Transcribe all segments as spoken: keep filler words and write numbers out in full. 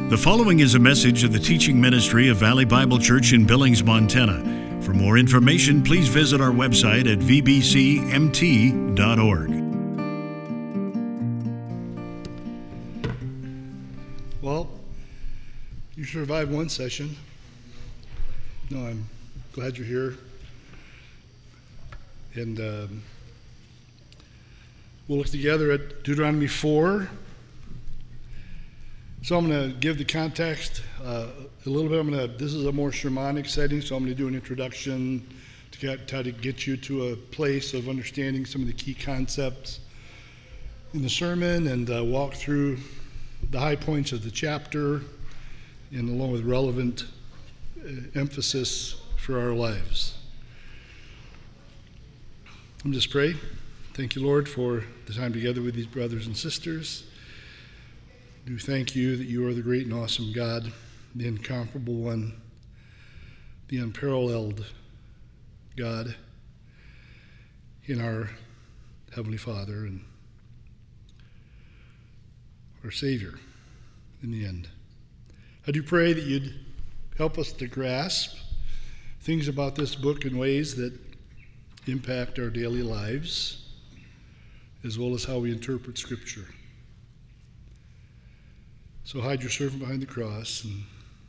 The following is a message of the teaching ministry of Valley Bible Church in Billings, Montana. For more information, please visit our website at v b c m t dot org. Well, you survived one session. No, I'm glad you're here. And um, we'll look together at Deuteronomy four. So I'm going to give the context uh, a little bit. I'm going to. This is a more sermonic setting, so I'm going to do an introduction to get, try to get you to a place of understanding some of the key concepts in the sermon, and uh, walk through the high points of the chapter, and along with relevant uh, emphasis for our lives. I'm just pray. Thank you, Lord, for the time together with these brothers and sisters. I do thank you that you are the great and awesome God, the incomparable one, the unparalleled God in our Heavenly Father and our Savior in the end. I do pray that you'd help us to grasp things about this book in ways that impact our daily lives, as well as how we interpret Scripture. So hide your servant behind the cross, and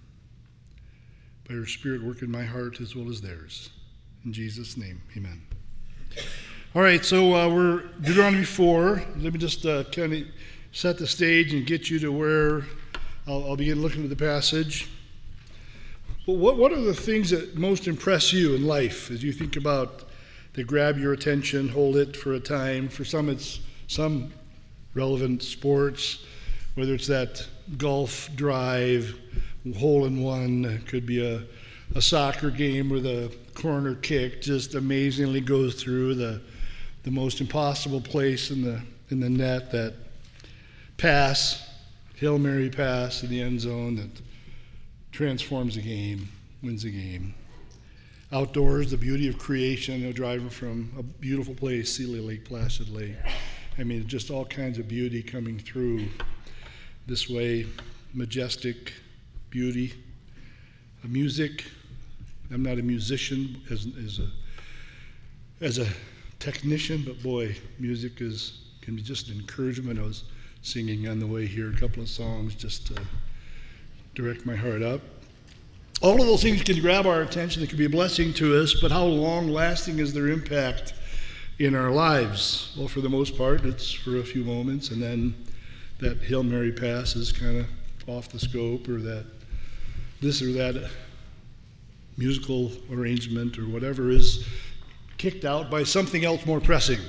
by your Spirit work in my heart as well as theirs. In Jesus' name, amen. All right, so uh, we're Deuteronomy four. Let me just uh, kind of set the stage and get you to where I'll, I'll begin looking at the passage. Well, what, what are the things that most impress you in life as you think about, they grab your attention, hold it for a time? For some, it's some relevant sports, whether it's that golf drive, hole in one, it could be a, a soccer game where the corner kick just amazingly goes through the the most impossible place in the in the net, that pass, Hail Mary pass in the end zone that transforms the game, wins the game. Outdoors, the beauty of creation, a driver from a beautiful place, Sealy Lake, Placid Lake. I mean, just all kinds of beauty coming through this way, majestic beauty. A music, I'm not a musician as, as a as a technician, but boy, music is can be just an encouragement. I was singing on the way here a couple of songs just to direct my heart up. All of those things can grab our attention. They can be a blessing to us, but how long-lasting is their impact in our lives? Well, for the most part, it's for a few moments, and then that Hail Mary pass is kind of off the scope, or that this or that musical arrangement or whatever is kicked out by something else more pressing.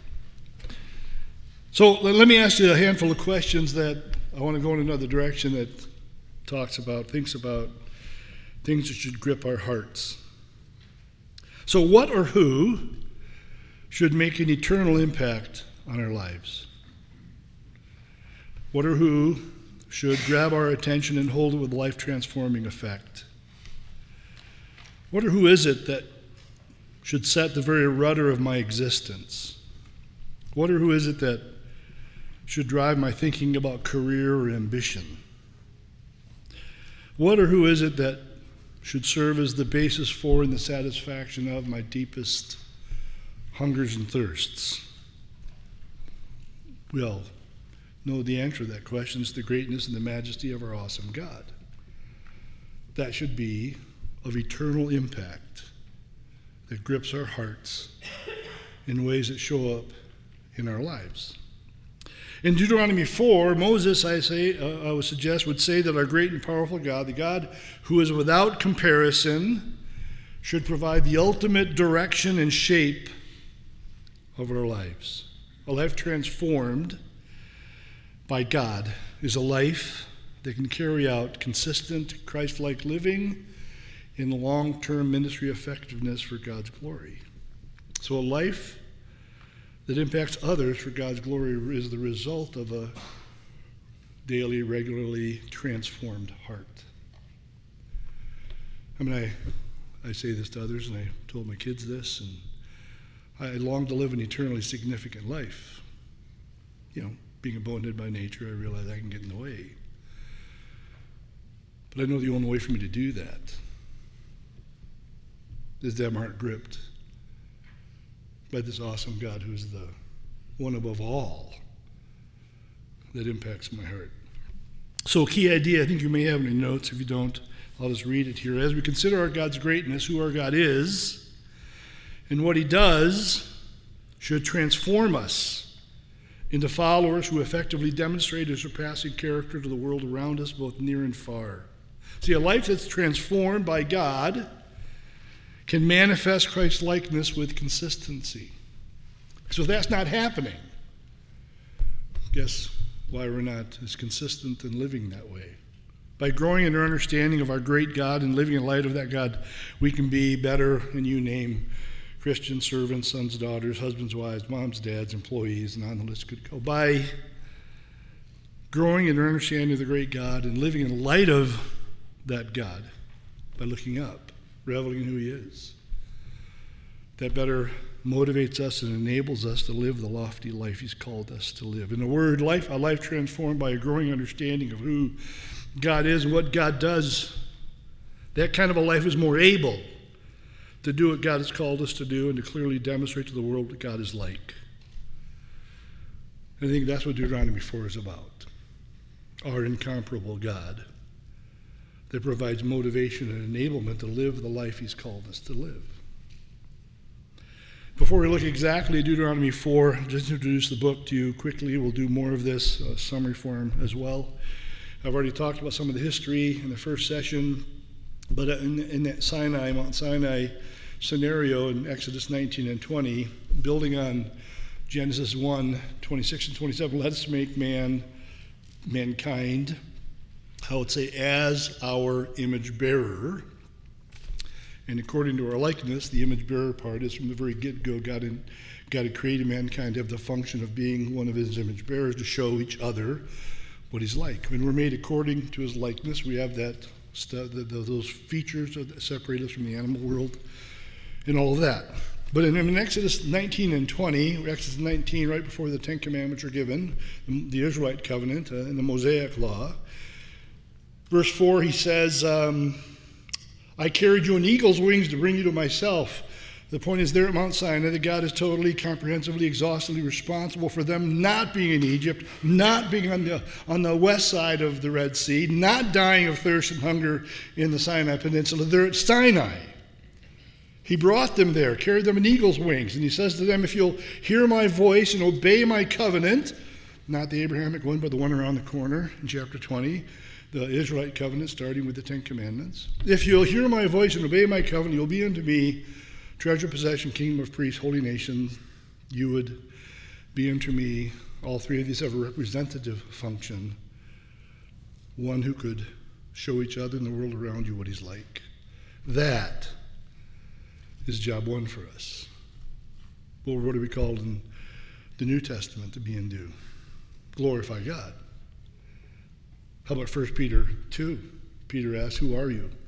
So let me ask you a handful of questions that I want to go in another direction that talks about, thinks about things that should grip our hearts. So what or who should make an eternal impact on our lives? What or who should grab our attention and hold it with life-transforming effect? What or who is it that should set the very rudder of my existence? What or who is it that should drive my thinking about career or ambition? What or who is it that should serve as the basis for and the satisfaction of my deepest hungers and thirsts? We all know the answer to that question. It's the greatness and the majesty of our awesome God. That should be of eternal impact, that grips our hearts in ways that show up in our lives. In Deuteronomy four, Moses, I say, uh, I would suggest, would say that our great and powerful God, the God who is without comparison, should provide the ultimate direction and shape of our lives. A life transformed by God is a life that can carry out consistent Christ-like living in the long-term ministry effectiveness for God's glory. So a life that impacts others for God's glory is the result of a daily, regularly transformed heart. I mean, I, I say this to others, and I told my kids this, and I long to live an eternally significant life. You know, being a bonehead by nature, I realize I can get in the way. But I know the only way for me to do that is to have my heart gripped by this awesome God who is the one above all that impacts my heart. So a key idea, I think you may have in your notes. If you don't, I'll just read it here. As we consider our God's greatness, who our God is, and what he does should transform us into followers who effectively demonstrate his surpassing character to the world around us, both near and far. See, a life that's transformed by God can manifest Christ's likeness with consistency. So if that's not happening, guess why we're not as consistent in living that way. By growing in our understanding of our great God and living in light of that God, we can be better, and you name Christian servants, sons, daughters, husbands, wives, moms, dads, employees, and on the list could go. By growing in our understanding of the great God and living in light of that God, by looking up, reveling in who he is, that better motivates us and enables us to live the lofty life he's called us to live. In a word, life, a life transformed by a growing understanding of who God is and what God does, that kind of a life is more able to do what God has called us to do and to clearly demonstrate to the world what God is like. I think that's what Deuteronomy four is about. Our incomparable God that provides motivation and enablement to live the life he's called us to live. Before we look exactly at Deuteronomy four, I'll just introduce the book to you quickly. We'll do more of this uh, summary form as well. I've already talked about some of the history in the first session, but in, in that Sinai, Mount Sinai scenario in Exodus nineteen and twenty, building on Genesis one, twenty-six and twenty-seven, let us make man, mankind, I would say, as our image bearer. And according to our likeness, the image bearer part is from the very get-go, God, in, God had created mankind to have the function of being one of his image bearers to show each other what he's like. When we're made according to his likeness, we have that stu- the, the, those features that separate us from the animal world and all of that. But in, in Exodus nineteen and twenty, Exodus nineteen, right before the Ten Commandments are given, the, the Israelite covenant uh, and the Mosaic law, verse four, he says, um, I carried you on eagle's wings to bring you to myself. The point is, there at Mount Sinai, that God is totally, comprehensively, exhaustively responsible for them not being in Egypt, not being on the, on the west side of the Red Sea, not dying of thirst and hunger in the Sinai Peninsula. They're at Sinai. He brought them there, carried them in eagle's wings, and he says to them, if you'll hear my voice and obey my covenant, not the Abrahamic one, but the one around the corner in chapter twenty, the Israelite covenant, starting with the Ten Commandments. If you'll hear my voice and obey my covenant, you'll be unto me treasure, possession, kingdom of priests, holy nation. You would be unto me. All three of these have a representative function. One who could show each other and the world around you what he's like. That is job one for us. Well, what are we called in the New Testament to be and do? Glorify God. How about First Peter two? Peter asks, who are you?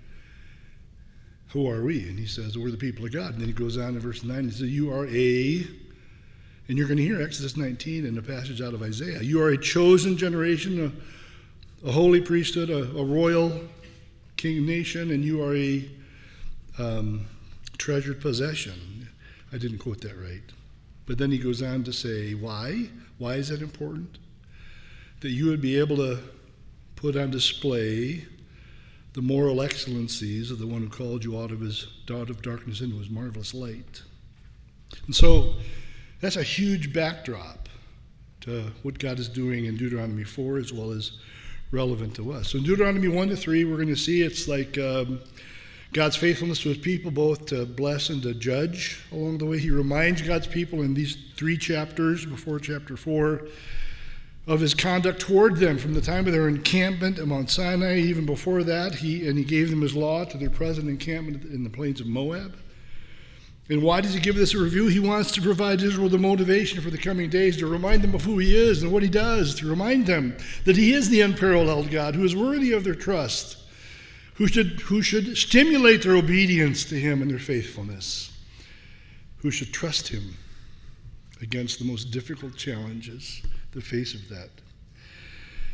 Who are we? And he says, we're the people of God. And then he goes on in verse nine and says, you are a, and you're going to hear Exodus nineteen and a passage out of Isaiah. You are a chosen generation, a, a holy priesthood, a, a royal king nation, and you are a um, treasured possession. I didn't quote that right. But then he goes on to say, why? Why is that important? That you would be able to put on display the moral excellencies of the one who called you out of his out of darkness into his marvelous light. And so that's a huge backdrop to what God is doing in Deuteronomy four, as well as relevant to us. So in Deuteronomy one to three, we're going to see it's like um, God's faithfulness to his people, both to bless and to judge along the way. He reminds God's people in these three chapters before chapter four of his conduct toward them from the time of their encampment at Mount Sinai. Even before that, he and he gave them his law to their present encampment in the plains of Moab. And why does he give this a review? He wants to provide Israel the motivation for the coming days, to remind them of who he is and what he does, to remind them that he is the unparalleled God who is worthy of their trust, who should, who should stimulate their obedience to him and their faithfulness, who should trust him against the most difficult challenges, the face of that.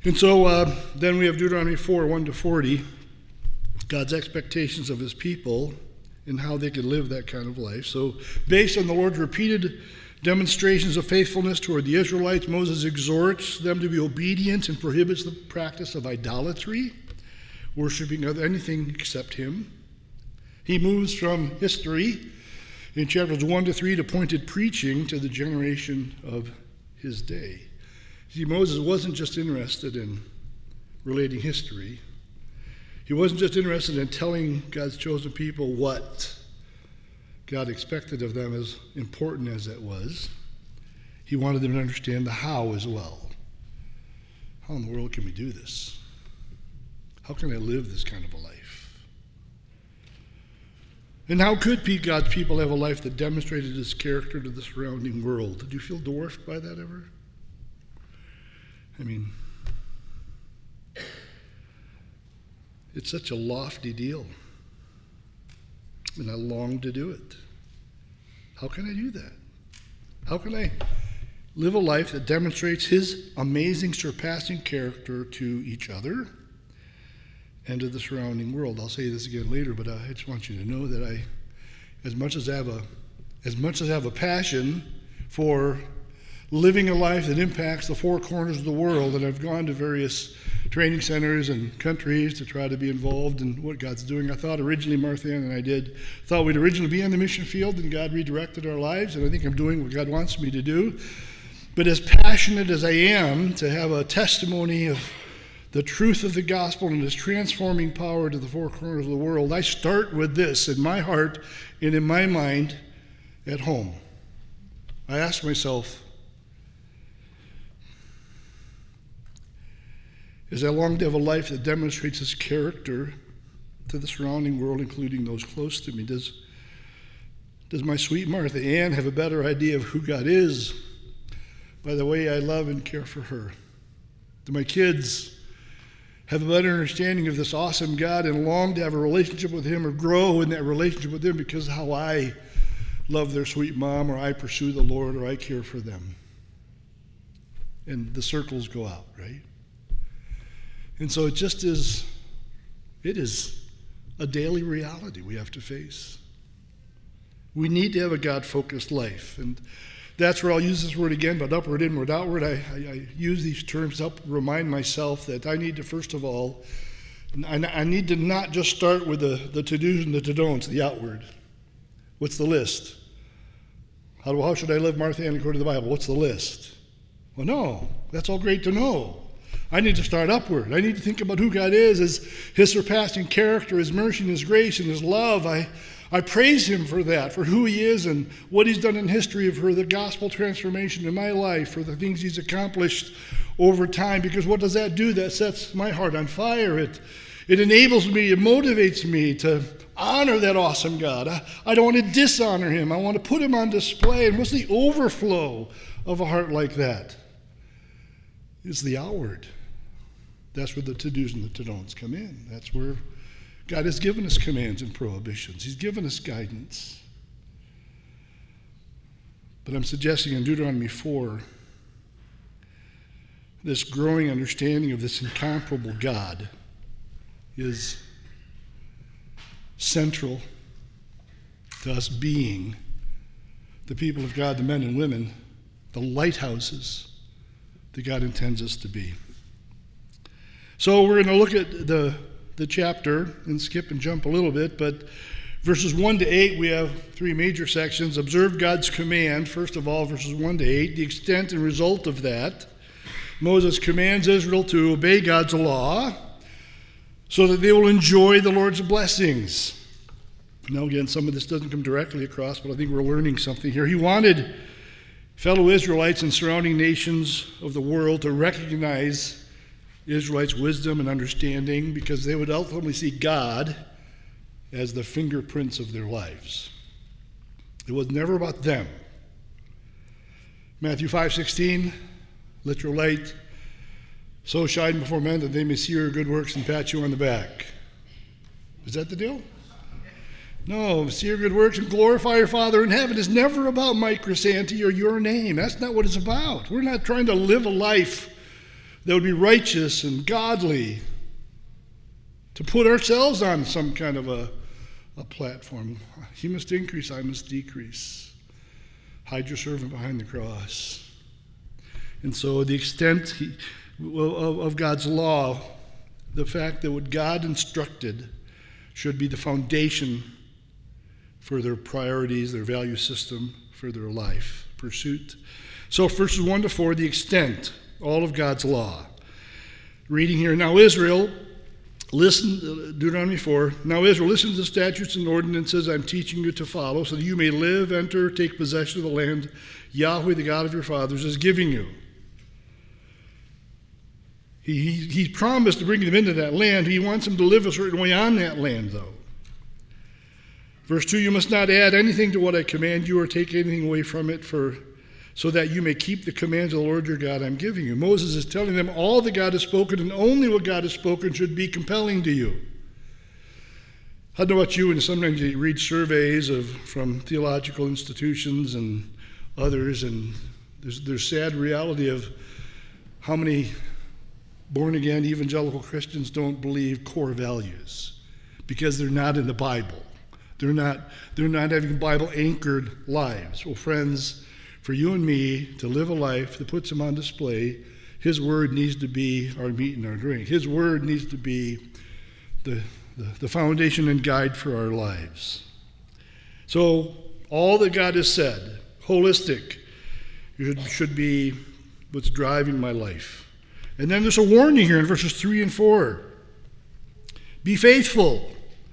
And so uh, then we have Deuteronomy four, one to forty, God's expectations of his people and how they could live that kind of life. So based on the Lord's repeated demonstrations of faithfulness toward the Israelites, Moses exhorts them to be obedient and prohibits the practice of idolatry, worshiping other anything except him. He moves from history in chapters one to three to pointed preaching to the generation of his day. See, Moses wasn't just interested in relating history. He wasn't just interested in telling God's chosen people what God expected of them, as important as that was. He wanted them to understand the how as well. How in the world can we do this? How can I live this kind of a life? And how could God's people have a life that demonstrated his character to the surrounding world? Did you feel dwarfed by that ever? I mean, it's such a lofty deal. And I long to do it. How can I do that? How can I live a life that demonstrates his amazing, surpassing character to each other and to the surrounding world? I'll say this again later, but I just want you to know that I, as much as I have a, as much as I have a passion for living a life that impacts the four corners of the world, and I've gone to various training centers and countries to try to be involved in what God's doing. I thought originally, Martha Ann and I did, thought we'd originally be on the mission field, and God redirected our lives, and I think I'm doing what God wants me to do. But as passionate as I am to have a testimony of the truth of the gospel and its transforming power to the four corners of the world, I start with this in my heart and in my mind at home. I ask myself, as I long to have a life that demonstrates his character to the surrounding world, including those close to me, does, does my sweet Martha Ann have a better idea of who God is by the way I love and care for her? Do my kids have a better understanding of this awesome God and long to have a relationship with him or grow in that relationship with him because of how I love their sweet mom, or I pursue the Lord, or I care for them? And the circles go out, right? And so it just is, it is a daily reality we have to face. We need to have a God-focused life. And that's where I'll use this word again, but upward, inward, outward. I, I, I use these terms to help remind myself that I need to, first of all, I, I need to not just start with the, the to-dos and the to-don'ts, the outward. What's the list? How, how should I live, Martha Ann, according to the Bible? What's the list? Well, no, that's all great to know. I need to start upward. I need to think about who God is, as his surpassing character, his mercy and his grace and his love. I, I praise him for that, for who he is and what he's done in history, for the gospel transformation in my life, for the things he's accomplished over time. Because what does that do? That sets my heart on fire. It, it enables me, it motivates me to honor that awesome God. I, I don't want to dishonor him. I want to put him on display. And what's the overflow of a heart like that? It's the outward. That's where the to-dos and the to-don'ts come in. That's where God has given us commands and prohibitions. He's given us guidance. But I'm suggesting in Deuteronomy four, this growing understanding of this incomparable God is central to us being the people of God, the men and women, the lighthouses that God intends us to be. So we're going to look at the, the chapter and skip and jump a little bit, but verses one to eight, we have three major sections. Observe God's command, first of all, verses one to eight, the extent and result of that. Moses commands Israel to obey God's law so that they will enjoy the Lord's blessings. Now again, some of this doesn't come directly across, but I think we're learning something here. He wanted fellow Israelites and surrounding nations of the world to recognize Israelites' wisdom and understanding, because they would ultimately see God as the fingerprints of their lives. It was never about them. Matthew five sixteen, let your light so shine before men that they may see your good works and pat you on the back. Is that the deal? No, see your good works and glorify your Father in heaven. It's never about Mike Crisanti or your name. That's not what it's about. We're not trying to live a life that would be righteous and godly, to put ourselves on some kind of a, a platform. He must increase, I must decrease. Hide your servant behind the cross. And so the extent he, of, of God's law, the fact that what God instructed should be the foundation for their priorities, their value system, for their life pursuit. So verses one to four, the extent, all of God's law. Reading here, now Israel, listen, Deuteronomy four, now Israel, listen to the statutes and ordinances I'm teaching you to follow, so that you may live, enter, take possession of the land Yahweh, the God of your fathers, is giving you. He, he, he promised to bring them into that land. He wants them to live a certain way on that land, though. Verse two, you must not add anything to what I command you or take anything away from it, for so that you may keep the commands of the Lord your God I'm giving you. Moses is telling them all that God has spoken and only what God has spoken should be compelling to you. I don't know about you, and sometimes you read surveys of from theological institutions and others, and there's, there's sad reality of how many born-again evangelical Christians don't believe core values because they're not in the Bible. They're not, they're not having Bible-anchored lives. Well, friends, for you and me to live a life that puts him on display, his word needs to be our meat and our drink. His word needs to be the, the, the foundation and guide for our lives. So all that God has said, holistic, should, should be what's driving my life. And then there's a warning here in verses three and four. Be faithful.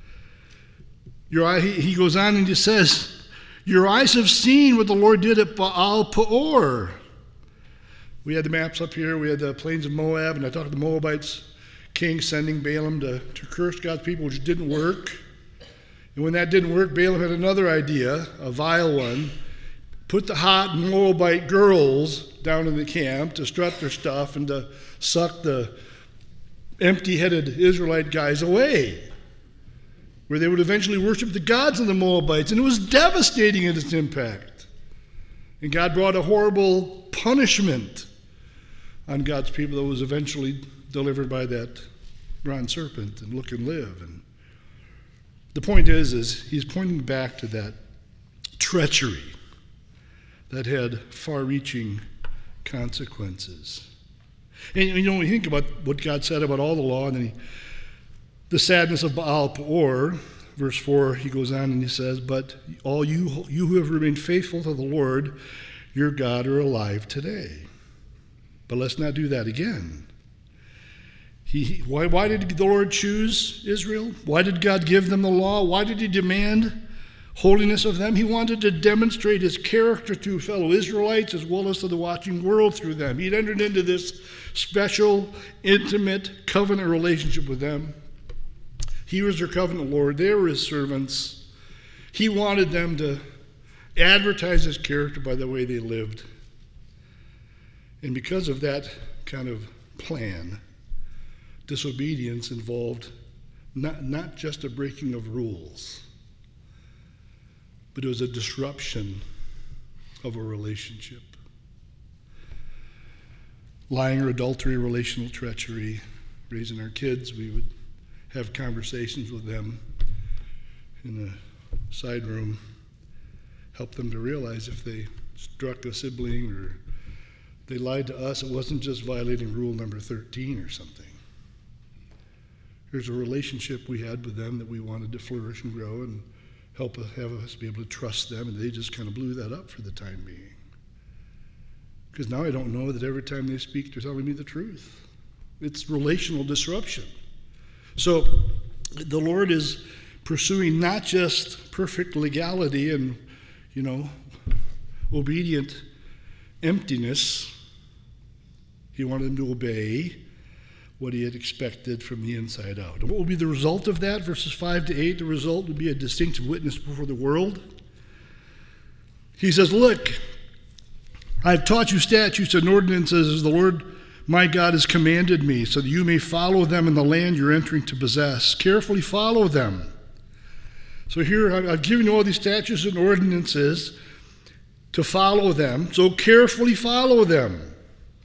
Your eye, he goes on and he says, your eyes have seen what the Lord did at Baal Peor. We had the maps up here. We had the plains of Moab, and I talked to the Moabites, king sending Balaam to, to curse God's people, which didn't work. And when that didn't work, Balaam had another idea, a vile one. Put the hot Moabite girls down in the camp to strut their stuff and to suck the empty-headed Israelite guys away, where they would eventually worship the gods of the Moabites. And it was devastating in its impact. And God brought a horrible punishment on God's people that was eventually delivered by that bronze serpent and look and live. And the point is, is he's pointing back to that treachery that had far-reaching consequences. And you know, when you think about what God said about all the law, and then he, the sadness of Baal Peor, verse four, he goes on and he says, but all you, you who have remained faithful to the Lord your God are alive today. But let's not do that again. He, why, why did the Lord choose Israel? Why did God give them the law? Why did he demand holiness of them? He wanted to demonstrate his character to fellow Israelites as well as to the watching world through them. He'd entered into this special, intimate covenant relationship with them. He was their covenant Lord. They were his servants. He wanted them to advertise his character by the way they lived. And because of that kind of plan, disobedience involved not, not just a breaking of rules, but it was a disruption of a relationship. Lying or adultery, relational treachery, raising our kids, we would have conversations with them in a side room, help them to realize if they struck a sibling or they lied to us, it wasn't just violating rule number thirteen or something. There's a relationship we had with them that we wanted to flourish and grow and help us, have us be able to trust them, and they just kind of blew that up for the time being. Because now I don't know that every time they speak, they're telling me the truth. It's relational disruption. So the Lord is pursuing not just perfect legality and, you know, obedient emptiness. He wanted them to obey what he had expected from the inside out. And what will be the result of that? Verses five to eight, the result would be a distinctive witness before the world. He says, look, I've taught you statutes and ordinances as the Lord my God has commanded me, so that you may follow them in the land you're entering to possess. Carefully follow them. So here I've given you all these statutes and ordinances to follow them, so carefully follow them.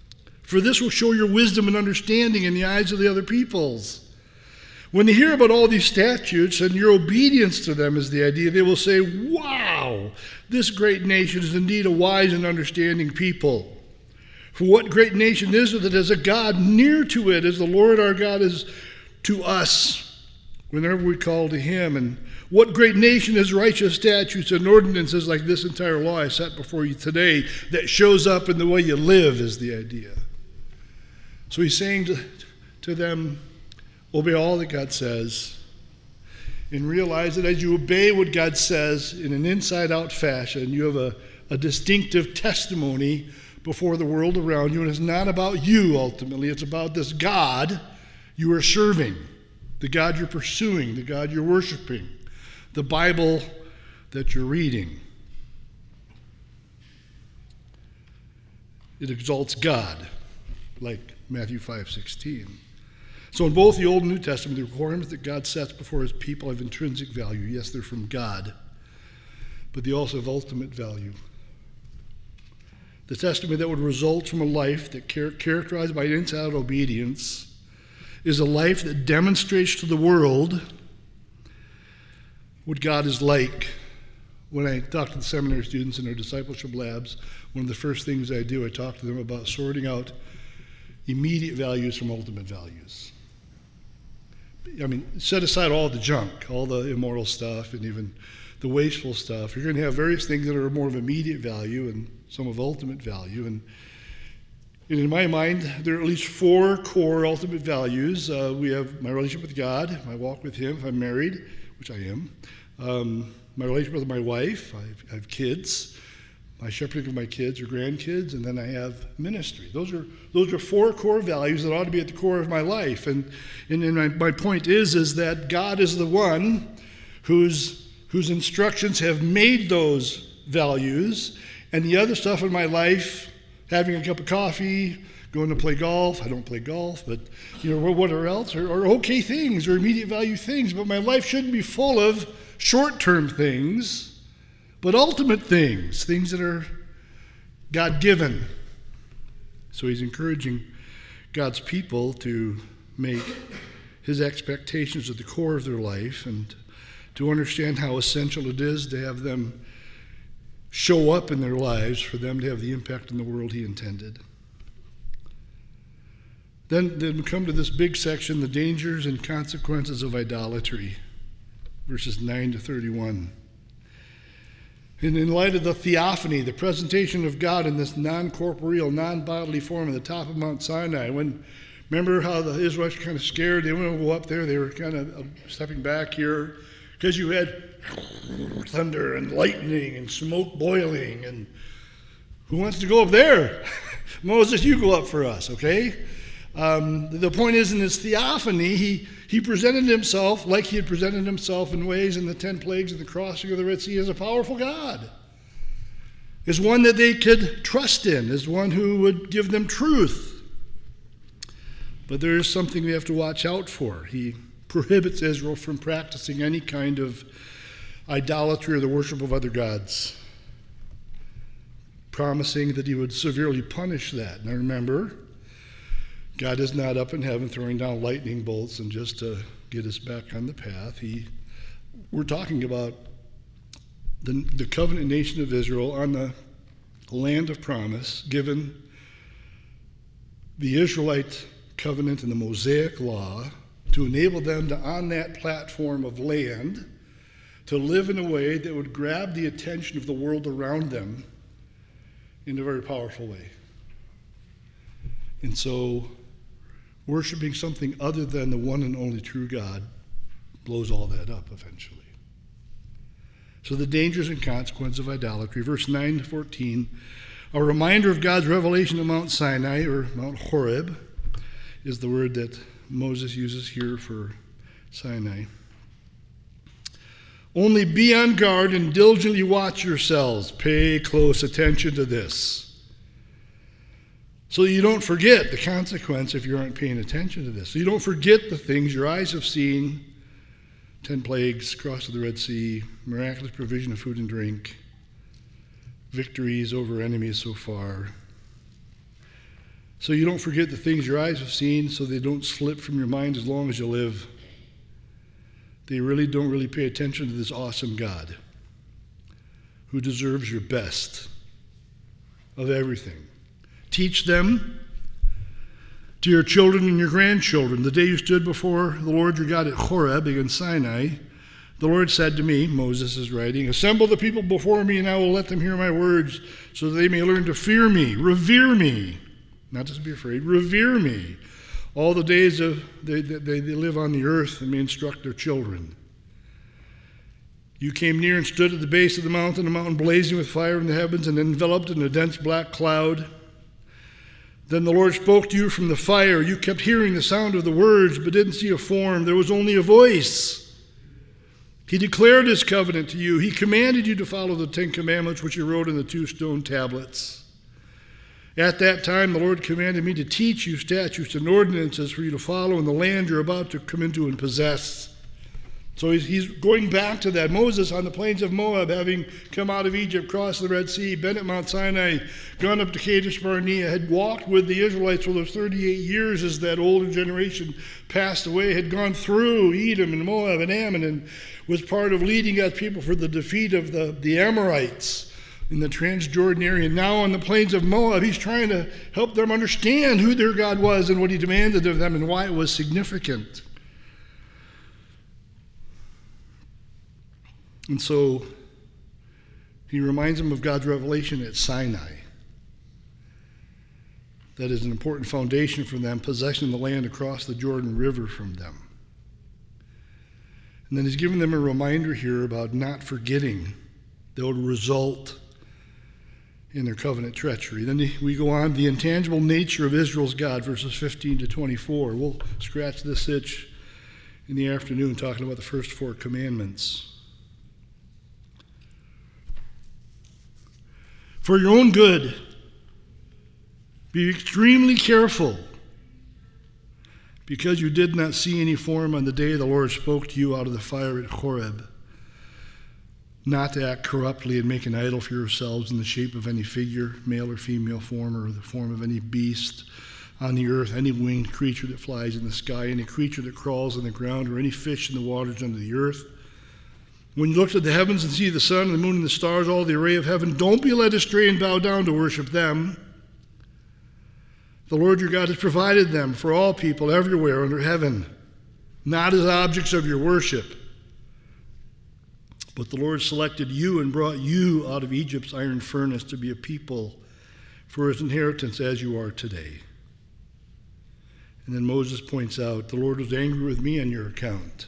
for this will show your wisdom and understanding in the eyes of the other peoples. When they hear about all these statutes and your obedience to them is the idea, they will say, wow, this great nation is indeed a wise and understanding people. For what great nation is it that has a God near to it as the Lord our God is to us whenever we call to him? And what great nation has righteous statutes and ordinances like this entire law I set before you today that shows up in the way you live is the idea. So he's saying to, to them, obey all that God says, and realize that as you obey what God says in an inside-out fashion, you have a, a distinctive testimony before the world around you. And it's not about you, ultimately. It's about this God you are serving, the God you're pursuing, the God you're worshiping, the Bible that you're reading. It exalts God, like Matthew five sixteen. So in both the Old and New Testament, the requirements that God sets before his people have intrinsic value. Yes, they're from God, but they also have ultimate value. The testimony that would result from a life that char- characterized by inside obedience is a life that demonstrates to the world what God is like. When I talk to the seminary students in their discipleship labs, one of the first things I do, I talk to them about sorting out immediate values from ultimate values. I mean, set aside all the junk, all the immoral stuff, and even the wasteful stuff. You're going to have various things that are more of immediate value and some of ultimate value. And, and in my mind, there are at least four core ultimate values. Uh, we have my relationship with God, my walk with him, if I'm married, which I am. Um, my relationship with my wife, I have, I have kids, my shepherding of my kids or grandkids, and then I have ministry. Those are those are four core values that ought to be at the core of my life. And, and, and my, my point is, is that God is the one whose, whose instructions have made those values, and the other stuff in my life, having a cup of coffee, going to play golf, I don't play golf, but you know, whatever else, are, are okay things, or immediate value things, but my life shouldn't be full of short-term things, but ultimate things, things that are God-given. So he's encouraging God's people to make his expectations at the core of their life and to understand how essential it is to have them show up in their lives for them to have the impact in the world he intended. Then, then we come to this big section, the dangers and consequences of idolatry, verses nine to thirty-one. And in light of the theophany, the presentation of God in this non-corporeal, non-bodily form at the top of Mount Sinai, when, remember how the Israelites were kind of scared? They wouldn't go up there. They were kind of stepping back here because you had thunder and lightning and smoke boiling. And who wants to go up there? Moses, you go up for us, okay? Um, the point is, in his theophany, he, he presented himself like he had presented himself in ways in the ten plagues and the crossing of the Red Sea as a powerful God, as one that they could trust in, as one who would give them truth. But there is something we have to watch out for. He prohibits Israel from practicing any kind of idolatry or the worship of other gods, promising that he would severely punish that. Now remember, God is not up in heaven throwing down lightning bolts and just to get us back on the path. He, we're talking about the, the covenant nation of Israel on the land of promise, given the Israelite covenant and the Mosaic law to enable them to, on that platform of land, to live in a way that would grab the attention of the world around them in a very powerful way. And so worshiping something other than the one and only true God blows all that up eventually. So the dangers and consequences of idolatry. Verse nine to fourteen, a reminder of God's revelation at Mount Sinai, or Mount Horeb, is the word that Moses uses here for Sinai. Only be on guard and diligently watch yourselves. Pay close attention to this, so you don't forget the consequence if you aren't paying attention to this. So you don't forget the things your eyes have seen, ten plagues, cross of the Red Sea, miraculous provision of food and drink, victories over enemies so far. so you don't forget the things your eyes have seen, so they don't slip from your mind as long as you live. They really don't really pay attention to this awesome God who deserves your best of everything. Teach them to your children and your grandchildren. The day you stood before the Lord your God at Horeb against Sinai, the Lord said to me, Moses is writing, assemble the people before me, and I will let them hear my words, so that they may learn to fear me, revere me, not just be afraid, revere me. All the days of they, they, they live on the earth, and may instruct their children. You came near and stood at the base of the mountain, the mountain blazing with fire in the heavens and enveloped in a dense black cloud. Then the Lord spoke to you from the fire. You kept hearing the sound of the words, but didn't see a form. There was only a voice. He declared his covenant to you. He commanded you to follow the Ten Commandments, which he wrote in the two stone tablets. At that time, the Lord commanded me to teach you statutes and ordinances for you to follow in the land you're about to come into and possess. So he's, he's going back to that. Moses on the plains of Moab, having come out of Egypt, crossed the Red Sea, been at Mount Sinai, gone up to Kadesh Barnea, had walked with the Israelites for those thirty-eight years as that older generation passed away, had gone through Edom and Moab and Ammon, and was part of leading God's people for the defeat of the, the Amorites in the Transjordan area. Now on the plains of Moab, he's trying to help them understand who their God was and what he demanded of them and why it was significant. And so he reminds them of God's revelation at Sinai. That is an important foundation for them, possessing the land across the Jordan River from them. And then he's giving them a reminder here about not forgetting that would result in their covenant treachery. Then we go on, the intangible nature of Israel's God, verses fifteen to twenty-four. We'll scratch this itch in the afternoon talking about the first four commandments. For your own good, be extremely careful, because you did not see any form on the day the Lord spoke to you out of the fire at Horeb, not to act corruptly and make an idol for yourselves in the shape of any figure, male or female form, or the form of any beast on the earth, any winged creature that flies in the sky, any creature that crawls on the ground, or any fish in the waters under the earth. When you look at the heavens and see the sun and the moon and the stars, all the array of heaven, don't be led astray and bow down to worship them. The Lord your God has provided them for all people everywhere under heaven, not as objects of your worship. But the Lord selected you and brought you out of Egypt's iron furnace to be a people for his inheritance as you are today. And then Moses points out, the Lord was angry with me on your account.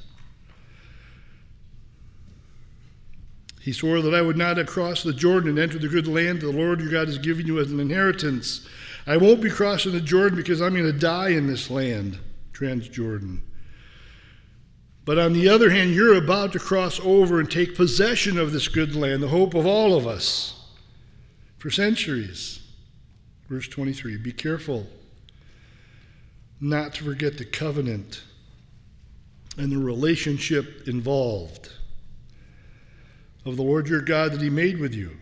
He swore that I would not cross the Jordan and enter the good land that the Lord your God has given you as an inheritance. I won't be crossing the Jordan because I'm going to die in this land, Transjordan. But on the other hand, you're about to cross over and take possession of this good land, the hope of all of us for centuries. Verse twenty-three, be careful not to forget the covenant and the relationship involved of the Lord your God that he made with you.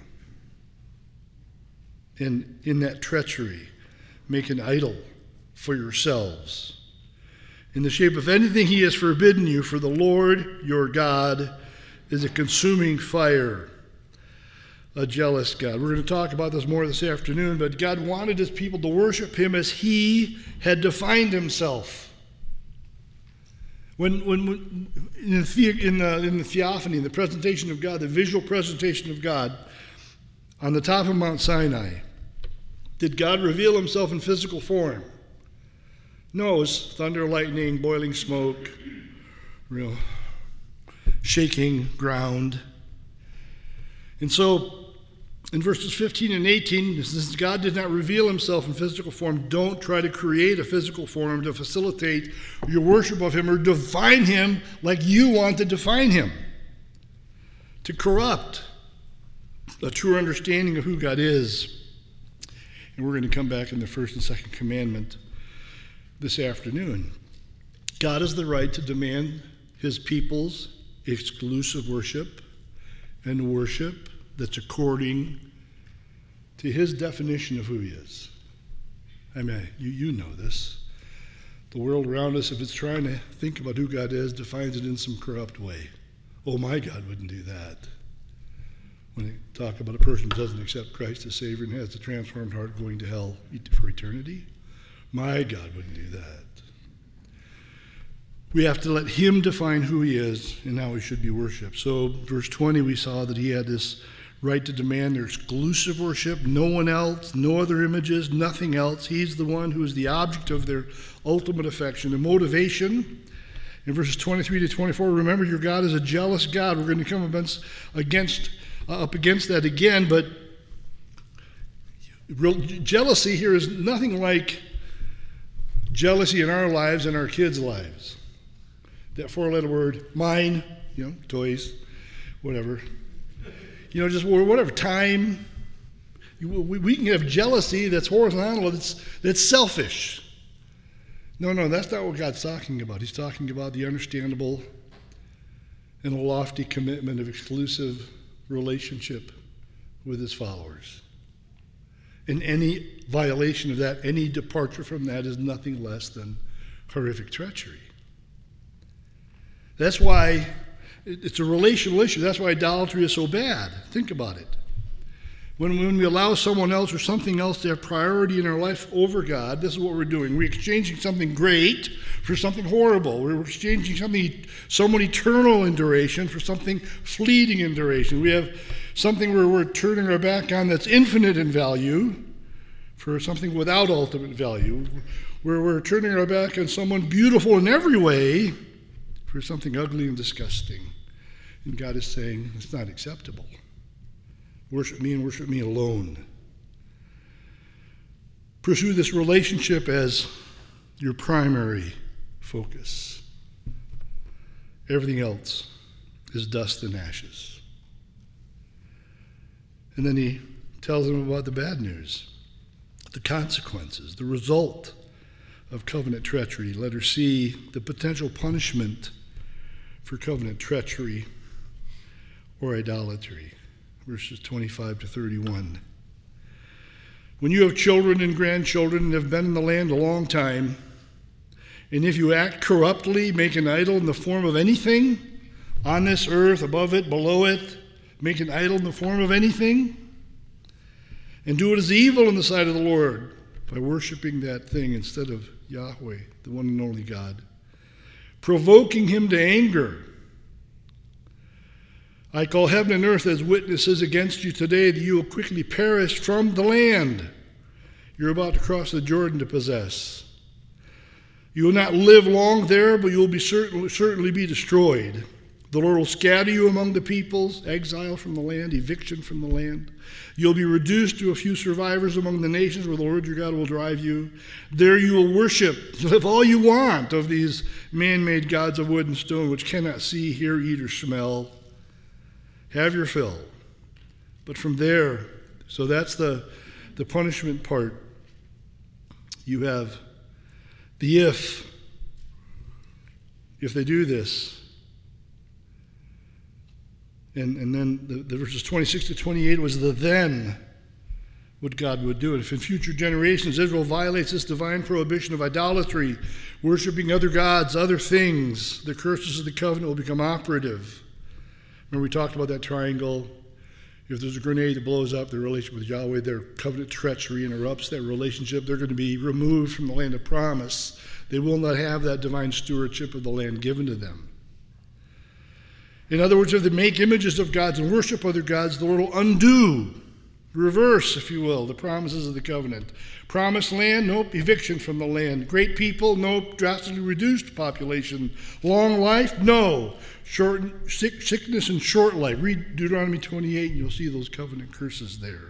And in that treachery, make an idol for yourselves in the shape of anything he has forbidden you, for the Lord your God is a consuming fire, a jealous God. We're going to talk about this more this afternoon, but God wanted his people to worship him as he had defined himself. When, when, when in, the, in, the, in the theophany, the presentation of God, the visual presentation of God, on the top of Mount Sinai, did God reveal himself in physical form? No, it was thunder, lightning, boiling smoke, real shaking ground. And so, in verses fifteen and eighteen, since God did not reveal himself in physical form, don't try to create a physical form to facilitate your worship of him or define him like you want to define him, to corrupt a true understanding of who God is. And we're going to come back in the first and second commandment this afternoon. God has the right to demand his people's exclusive worship and worship that's according to his definition of who he is. I mean, you, you know this. The world around us, if it's trying to think about who God is, defines it in some corrupt way. Oh, my God wouldn't do that. When they talk about a person who doesn't accept Christ as Savior and has a transformed heart going to hell for eternity, my God wouldn't do that. We have to let him define who he is and how he should be worshipped. So, verse twenty, we saw that he had this right to demand their exclusive worship, no one else, no other images, nothing else. He's the one who is the object of their ultimate affection and motivation. In verses twenty-three to twenty-four, remember your God is a jealous God. We're going to come against, against uh, up against that again, but real, jealousy here is nothing like jealousy in our lives and our kids' lives. That four-letter word, mine, you know, toys, whatever. You know, just whatever, time. We can have jealousy that's horizontal, that's, that's selfish. No, no, that's not what God's talking about. He's talking about the understandable and a lofty commitment of exclusive relationship with his followers. And any violation of that, any departure from that is nothing less than horrific treachery. That's why it's a relational issue. That's why idolatry is so bad. Think about it. When, when we allow someone else or something else to have priority in our life over God, this is what we're doing. We're exchanging something great for something horrible. We're exchanging something somewhat eternal in duration for something fleeting in duration. We have something where we're turning our back on that's infinite in value for something without ultimate value. Where we're turning our back on someone beautiful in every way for something ugly and disgusting. And God is saying, it's not acceptable. Worship me and worship me alone. Pursue this relationship as your primary focus. Everything else is dust and ashes. And then he tells them about the bad news, the consequences, the result of covenant treachery. Letter C, the potential punishment for covenant treachery or idolatry. Verses twenty-five to thirty-one. When you have children and grandchildren and have been in the land a long time, and if you act corruptly, make an idol in the form of anything, on this earth, above it, below it, make an idol in the form of anything, and do it as evil in the sight of the Lord by worshiping that thing instead of Yahweh, the one and only God, provoking him to anger. I call heaven and earth as witnesses against you today that you will quickly perish from the land you're about to cross the Jordan to possess. You will not live long there, but you will be certain, certainly be destroyed. The Lord will scatter you among the peoples, exile from the land, eviction from the land. You'll be reduced to a few survivors among the nations where the Lord your God will drive you. There you will worship, live all you want of these man-made gods of wood and stone, which cannot see, hear, eat, or smell. Have your fill. But from there, so that's the, the punishment part. You have the if. If they do this. And, and then the, the verses twenty-six to twenty-eight was the then, what God would do. And if in future generations Israel violates this divine prohibition of idolatry, worshiping other gods, other things, the curses of the covenant will become operative. Remember we talked about that triangle. If there's a grenade that blows up, their relationship with Yahweh, their covenant treachery interrupts that relationship. They're going to be removed from the land of promise. They will not have that divine stewardship of the land given to them. In other words, if they make images of gods and worship other gods, the Lord will undo, reverse, if you will, the promises of the covenant. Promised land, nope, eviction from the land. Great people, nope, drastically reduced population. Long life, no. Short, sick, sickness and short life. Read Deuteronomy twenty-eight and you'll see those covenant curses there.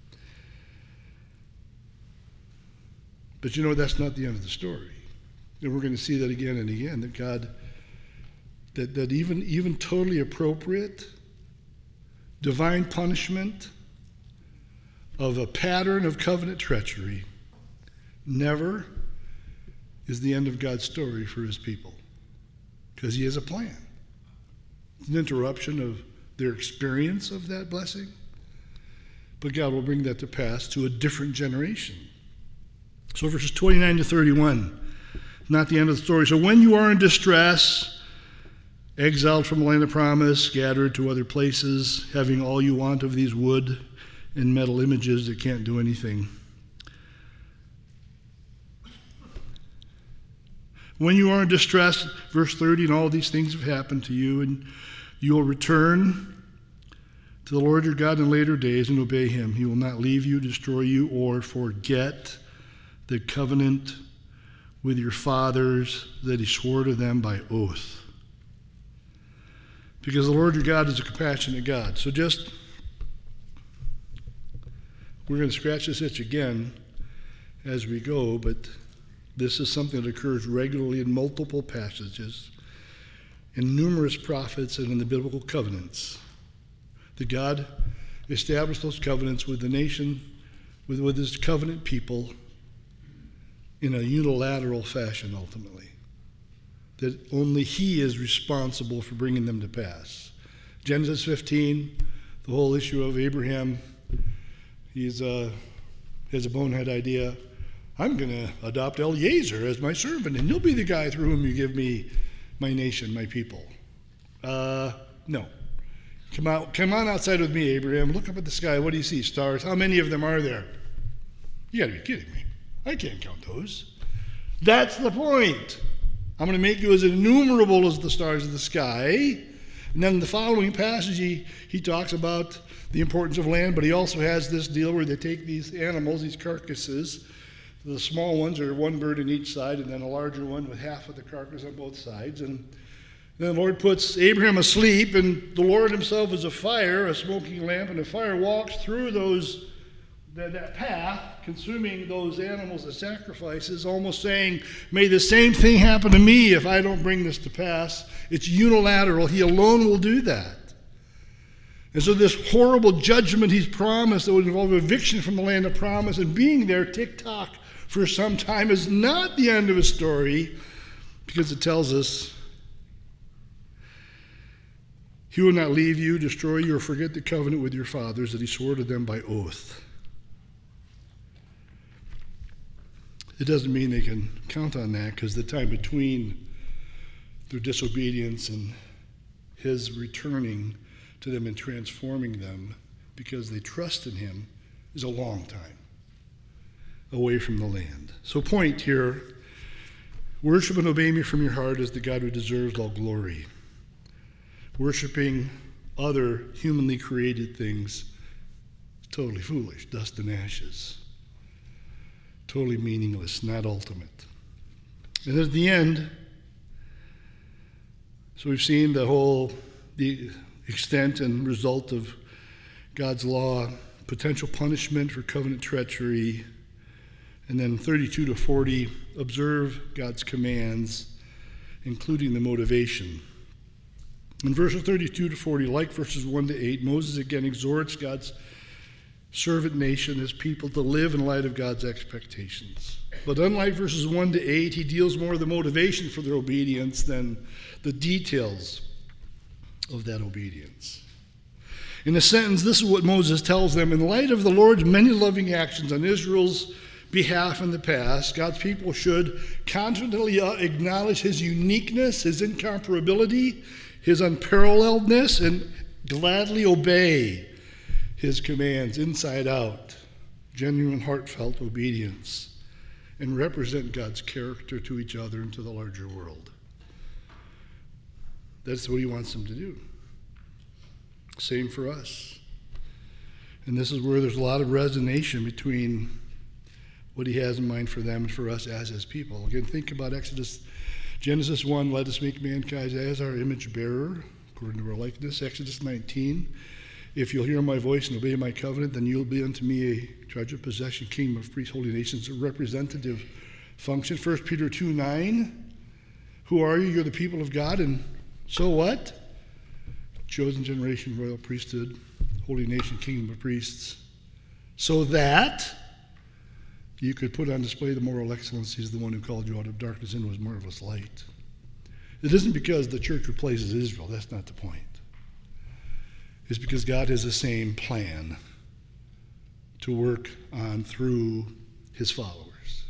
But you know, that's not the end of the story. And we're going to see that again and again, that God, that, that even, even totally appropriate divine punishment of a pattern of covenant treachery never is the end of God's story for his people. Because he has a plan. It's an interruption of their experience of that blessing. But God will bring that to pass to a different generation. So verses twenty-nine to thirty-one, not the end of the story. So when you are in distress, exiled from the land of promise, scattered to other places, having all you want of these wood and metal images that can't do anything. When you are in distress, verse thirty, and all these things have happened to you, and you will return to the Lord your God in later days and obey him. He will not leave you, destroy you, or forget the covenant with your fathers that he swore to them by oath. Because the Lord your God is a compassionate God. So just, we're going to scratch this itch again as we go, but this is something that occurs regularly in multiple passages, in numerous prophets and in the biblical covenants. That God established those covenants with the nation, with, with his covenant people, in a unilateral fashion ultimately. That only he is responsible for bringing them to pass. Genesis fifteen, the whole issue of Abraham, he's uh, has a bonehead idea. I'm going to adopt Eliezer as my servant, and you'll be the guy through whom you give me my nation, my people. Uh, no. Come out, come on outside with me, Abraham. Look up at the sky. What do you see? Stars. How many of them are there? You got to be kidding me. I can't count those. That's the point. I'm going to make you as innumerable as the stars of the sky. And then in the following passage, he, he talks about the importance of land, but he also has this deal where they take these animals, these carcasses. The small ones are one bird on each side, and then a larger one with half of the carcass on both sides. And then the Lord puts Abraham asleep, and the Lord himself is a fire, a smoking lamp, and the fire walks through those that, that path, consuming those animals as sacrifices, almost saying, may the same thing happen to me if I don't bring this to pass. It's unilateral. He alone will do that. And so this horrible judgment he's promised that would involve eviction from the land of promise and being there tick-tock for some time is not the end of his story, because it tells us he will not leave you, destroy you, or forget the covenant with your fathers that he swore to them by oath. It doesn't mean they can count on that, because the time between their disobedience and his returning to them and transforming them because they trust in him is a long time away from the land. So point here, worship and obey me from your heart as the God who deserves all glory. Worshipping other humanly created things is totally foolish, dust and ashes. Totally meaningless, not ultimate. And at the end, so we've seen the whole, the extent and result of God's law, potential punishment for covenant treachery, and then thirty-two to forty, observe God's commands, including the motivation. In verses thirty-two to forty, like verses one to eight, Moses again exhorts God's servant nation, his people, to live in light of God's expectations. But unlike verses one to eight, he deals more with the motivation for their obedience than the details of that obedience. In a sentence, this is what Moses tells them. In light of the Lord's many loving actions on Israel's behalf in the past, God's people should confidently acknowledge his uniqueness, his incomparability, his unparalleledness, and gladly obey his commands inside out, genuine heartfelt obedience, and represent God's character to each other and to the larger world. That's what he wants them to do. Same for us. And this is where there's a lot of resonation between what he has in mind for them and for us as his people. Again, think about Exodus, Genesis one, let us make mankind as our image bearer, according to our likeness. Exodus nineteen, if you'll hear my voice and obey my covenant, then you'll be unto me a treasured possession, kingdom of priests, holy nations, a representative function. First Peter two nine, who are you? You're the people of God, and so what? Chosen generation, royal priesthood, holy nation, kingdom of priests, so that you could put on display the moral excellencies of the one who called you out of darkness into his marvelous light. It isn't because the church replaces Israel. That's not the point. It's because God has the same plan to work on through his followers.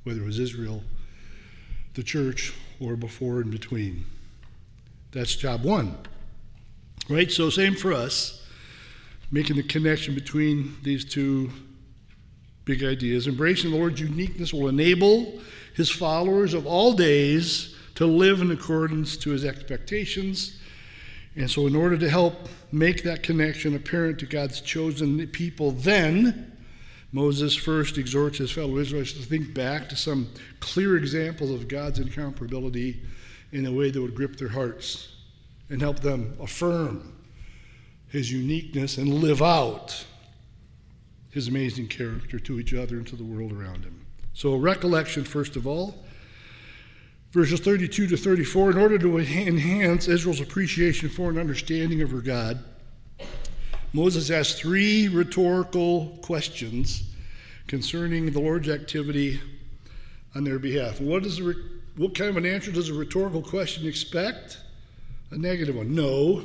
whether it was Israel, the church, or before and between. That's job one. Right? So same for us, making the connection between these two big ideas. Embracing the Lord's uniqueness will enable his followers of all days to live in accordance to his expectations. And so in order to help make that connection apparent to God's chosen people, then Moses first exhorts his fellow Israelites to think back to some clear examples of God's incomparability in a way that would grip their hearts and help them affirm his uniqueness and live out his amazing character to each other and to the world around him. So recollection, first of all. Verses thirty-two to thirty-four, in order to enhance Israel's appreciation for and understanding of her God, Moses asked three rhetorical questions concerning the Lord's activity on their behalf. What, is a, what kind of an answer does a rhetorical question expect? A negative one. No.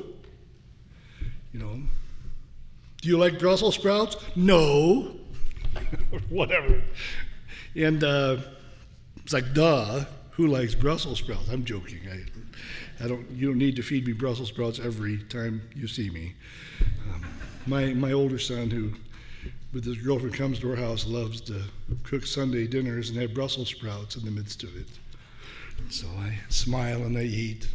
You know, do you like Brussels sprouts? No. Whatever. And uh, it's like, duh. Who likes Brussels sprouts? I'm joking. I, I don't. You don't need to feed me Brussels sprouts every time you see me. Um, my my older son, who with his girlfriend comes to our house, loves to cook Sunday dinners and have Brussels sprouts in the midst of it. So I smile and I eat.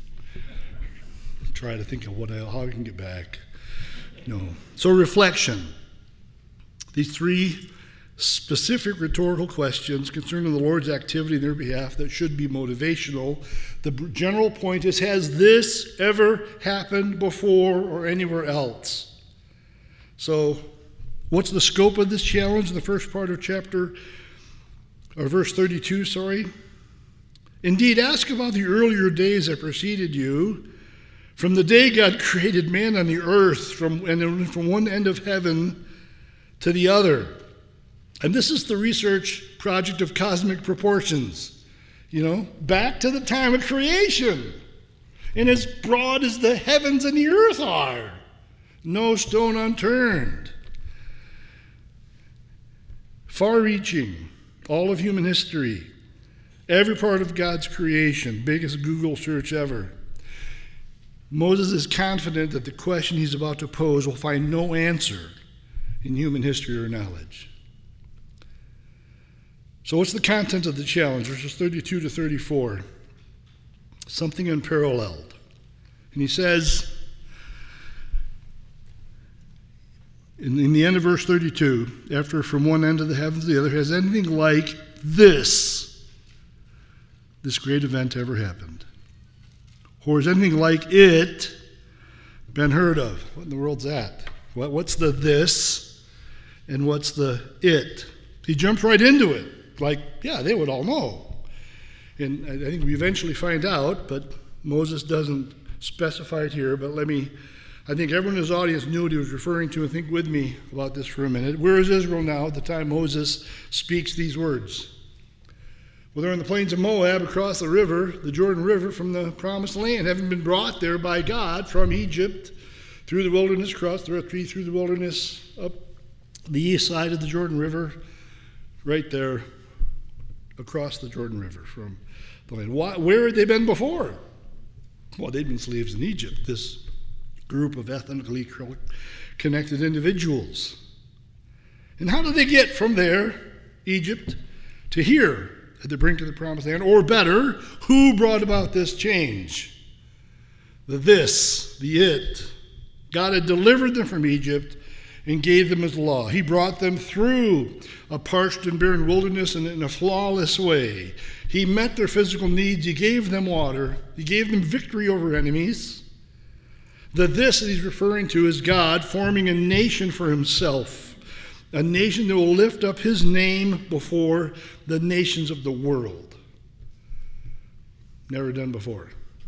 Try to think of what I, how I can get back. No. So reflection. These three specific rhetorical questions concerning the Lord's activity in their behalf that should be motivational. The general point is, has this ever happened before or anywhere else? So, what's the scope of this challenge in the first part of chapter, or verse thirty-two, sorry? Indeed, ask about the earlier days that preceded you, from the day God created man on the earth, from, and from one end of heaven to the other. And this is the research project of cosmic proportions, you know, back to the time of creation. And as broad as the heavens and the earth are, no stone unturned. Far-reaching, all of human history, every part of God's creation, biggest Google search ever. Moses is confident that the question he's about to pose will find no answer in human history or knowledge. So what's the content of the challenge? Verses thirty-two to thirty-four. Something unparalleled. And he says, in, in the end of verse thirty-two, after from one end of the heavens to the other, has anything like this, this great event ever happened? Or has anything like it been heard of? What in the world's that? What, what's the this and what's the it? He jumps right into it. Like, yeah, they would all know. And I think we eventually find out, but Moses doesn't specify it here. But let me, I think everyone in his audience knew what he was referring to, and think with me about this for a minute. Where is Israel now at the time Moses speaks these words? Well, they're in the plains of Moab across the river, the Jordan River, from the promised land, having been brought there by God from Egypt through the wilderness, across the tree through the wilderness, up the east side of the Jordan River, right there across the Jordan River from the land. Why, where had they been before? Well, they'd been slaves in Egypt, this group of ethnically connected individuals. And how did they get from there, Egypt, to here at the brink of the promised land? Or better, who brought about this change? The this, the it. God had delivered them from Egypt and gave them his law. He brought them through a parched and barren wilderness in, in a flawless way. He met their physical needs. He gave them water. He gave them victory over enemies. The this that he's referring to is God forming a nation for himself, a nation that will lift up his name before the nations of the world. Never done before.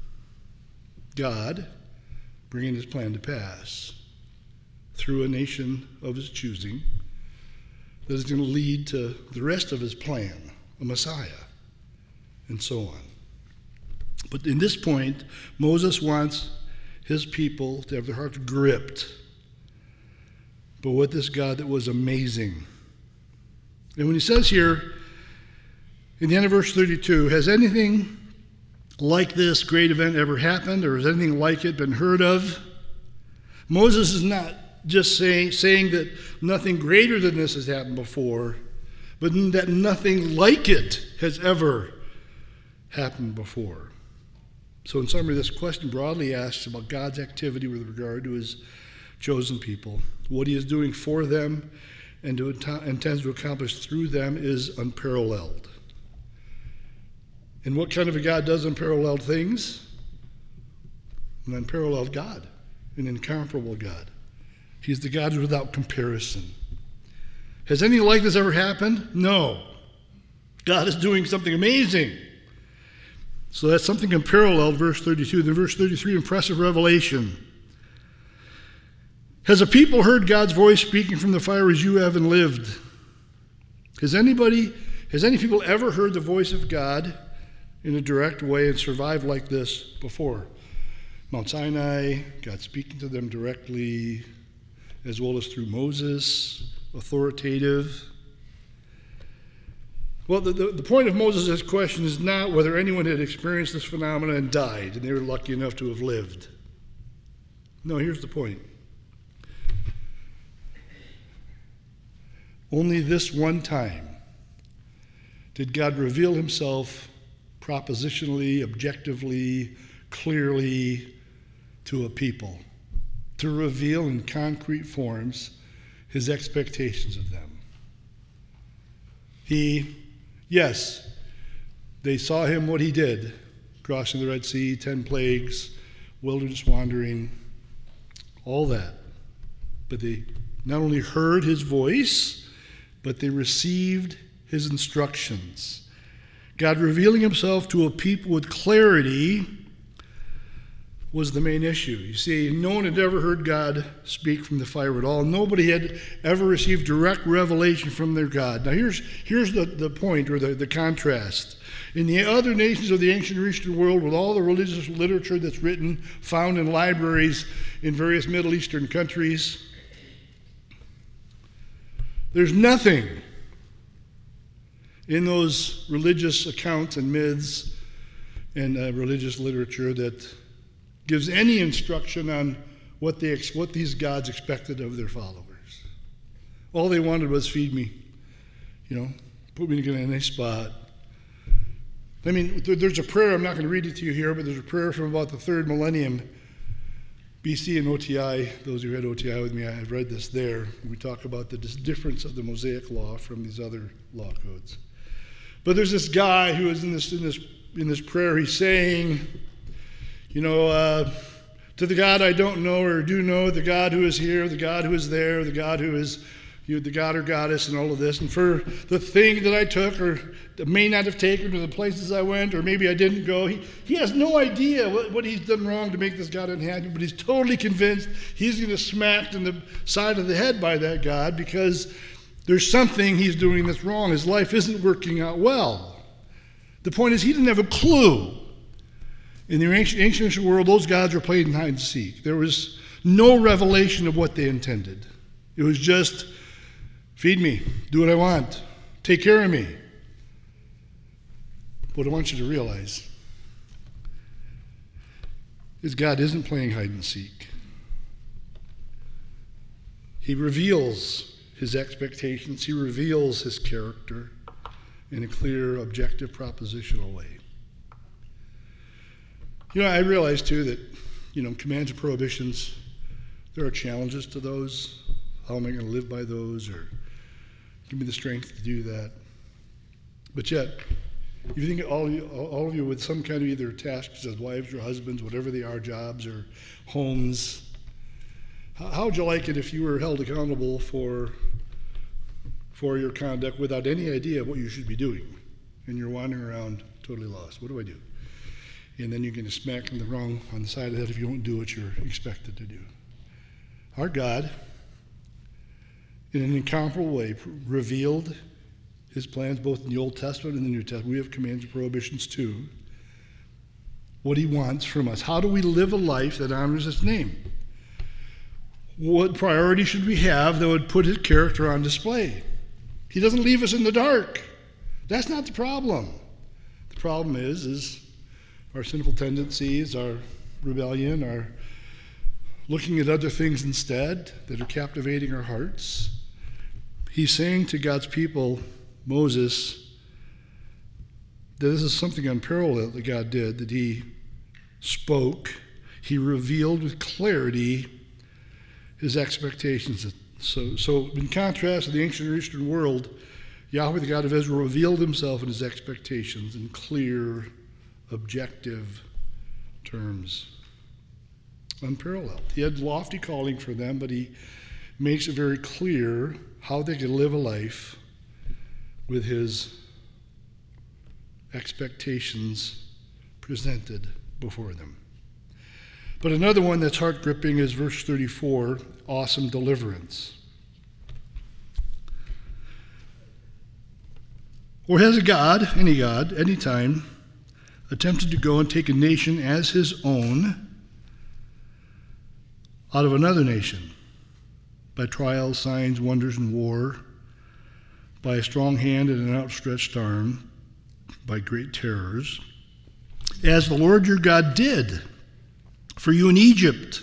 God bringing his plan to pass through a nation of his choosing that is going to lead to the rest of his plan, a Messiah, and so on. But in this point, Moses wants his people to have their hearts gripped but with this God that was amazing. And when he says here, In the end of verse thirty-two, has anything like this great event ever happened, or has anything like it been heard of? Moses is not just saying, saying that nothing greater than this has happened before, but that nothing like it has ever happened before. So in summary, this question broadly asks about God's activity with regard to his chosen people. What he is doing for them and to, intends to accomplish through them is unparalleled. And what kind of a God does unparalleled things? An unparalleled God, an incomparable God. He's the God without comparison. Has anything like this ever happened? No. God is doing something amazing. So that's something unparalleled, verse thirty-two. Then verse thirty-three, impressive revelation. Has a people heard God's voice speaking from the fire as you have and lived? Has anybody, has any people ever heard the voice of God in a direct way and survived like this before? Mount Sinai, God speaking to them directly, as well as through Moses, authoritative. Well, the, the, the point of Moses' question is not whether anyone had experienced this phenomenon and died, and they were lucky enough to have lived. No, here's the point. Only this one time did God reveal himself propositionally, objectively, clearly to a people, to reveal in concrete forms his expectations of them. He, yes, they saw him what he did, crossing the Red Sea, ten plagues, wilderness wandering, all that. But they not only heard his voice, but they received his instructions. God revealing himself to a people with clarity was the main issue. You see, no one had ever heard God speak from the fire at all. Nobody had ever received direct revelation from their God. Now here's, here's the, the point, or the, the contrast. In the other nations of the ancient Eastern world, with all the religious literature that's written, found in libraries in various Middle Eastern countries, there's nothing in those religious accounts and myths and uh, religious literature that gives any instruction on what they what these gods expected of their followers. All they wanted was feed me, you know, put me in a nice spot. I mean, there's a prayer, I'm not going to read it to you here, but there's a prayer from about the third millennium B C and O T I. Those who had O T I with me, I've read this there. We talk about the difference of the Mosaic law from these other law codes. But there's this guy who is in this in this in this prayer. He's saying, you know, uh, to the God I don't know or do know, the God who is here, the God who is there, the God who is, you know, the God or goddess, and all of this. And for the thing that I took or may not have taken, or the places I went, or maybe I didn't go, he, he has no idea what, what he's done wrong to make this God unhappy, but he's totally convinced he's going to smacked in the side of the head by that God because there's something he's doing that's wrong. His life isn't working out well. The point is, he didn't have a clue. In the ancient, ancient world, those gods were playing hide and seek. There was no revelation of what they intended. It was just, feed me, do what I want, take care of me. What I want you to realize is God isn't playing hide and seek. He reveals his expectations. He reveals his character in a clear, objective, propositional way. You know, I realize, too, that, you know, commands and prohibitions, there are challenges to those. How am I going to live by those? Or give me the strength to do that. But yet, if you think all of you, all of you with some kind of either tasks as wives or husbands, whatever they are, jobs or homes, how, how would you like it if you were held accountable for, for your conduct without any idea of what you should be doing, and you're wandering around totally lost? What do I do? And then you're going to smack in the wrong on the side of the head if you don't do what you're expected to do. Our God, in an incomparable way, revealed his plans both in the Old Testament and the New Testament. We have commands and prohibitions too. What he wants from us. How do we live a life that honors his name? What priority should we have that would put his character on display? He doesn't leave us in the dark. That's not the problem. The problem is, is our sinful tendencies, our rebellion, our looking at other things instead that are captivating our hearts. He's saying to God's people, Moses, that this is something unparalleled that God did, that he spoke, he revealed with clarity his expectations. So, so in contrast to the ancient Eastern world, Yahweh, the God of Israel, revealed himself and his expectations in clear, objective terms. Unparalleled. He had lofty calling for them, but he makes it very clear how they could live a life with his expectations presented before them. But another one that's heart-gripping is verse thirty-four, awesome deliverance. Or has a God, any God, any time, attempted to go and take a nation as his own out of another nation by trials, signs, wonders, and war, by a strong hand and an outstretched arm, by great terrors, as the Lord your God did for you in Egypt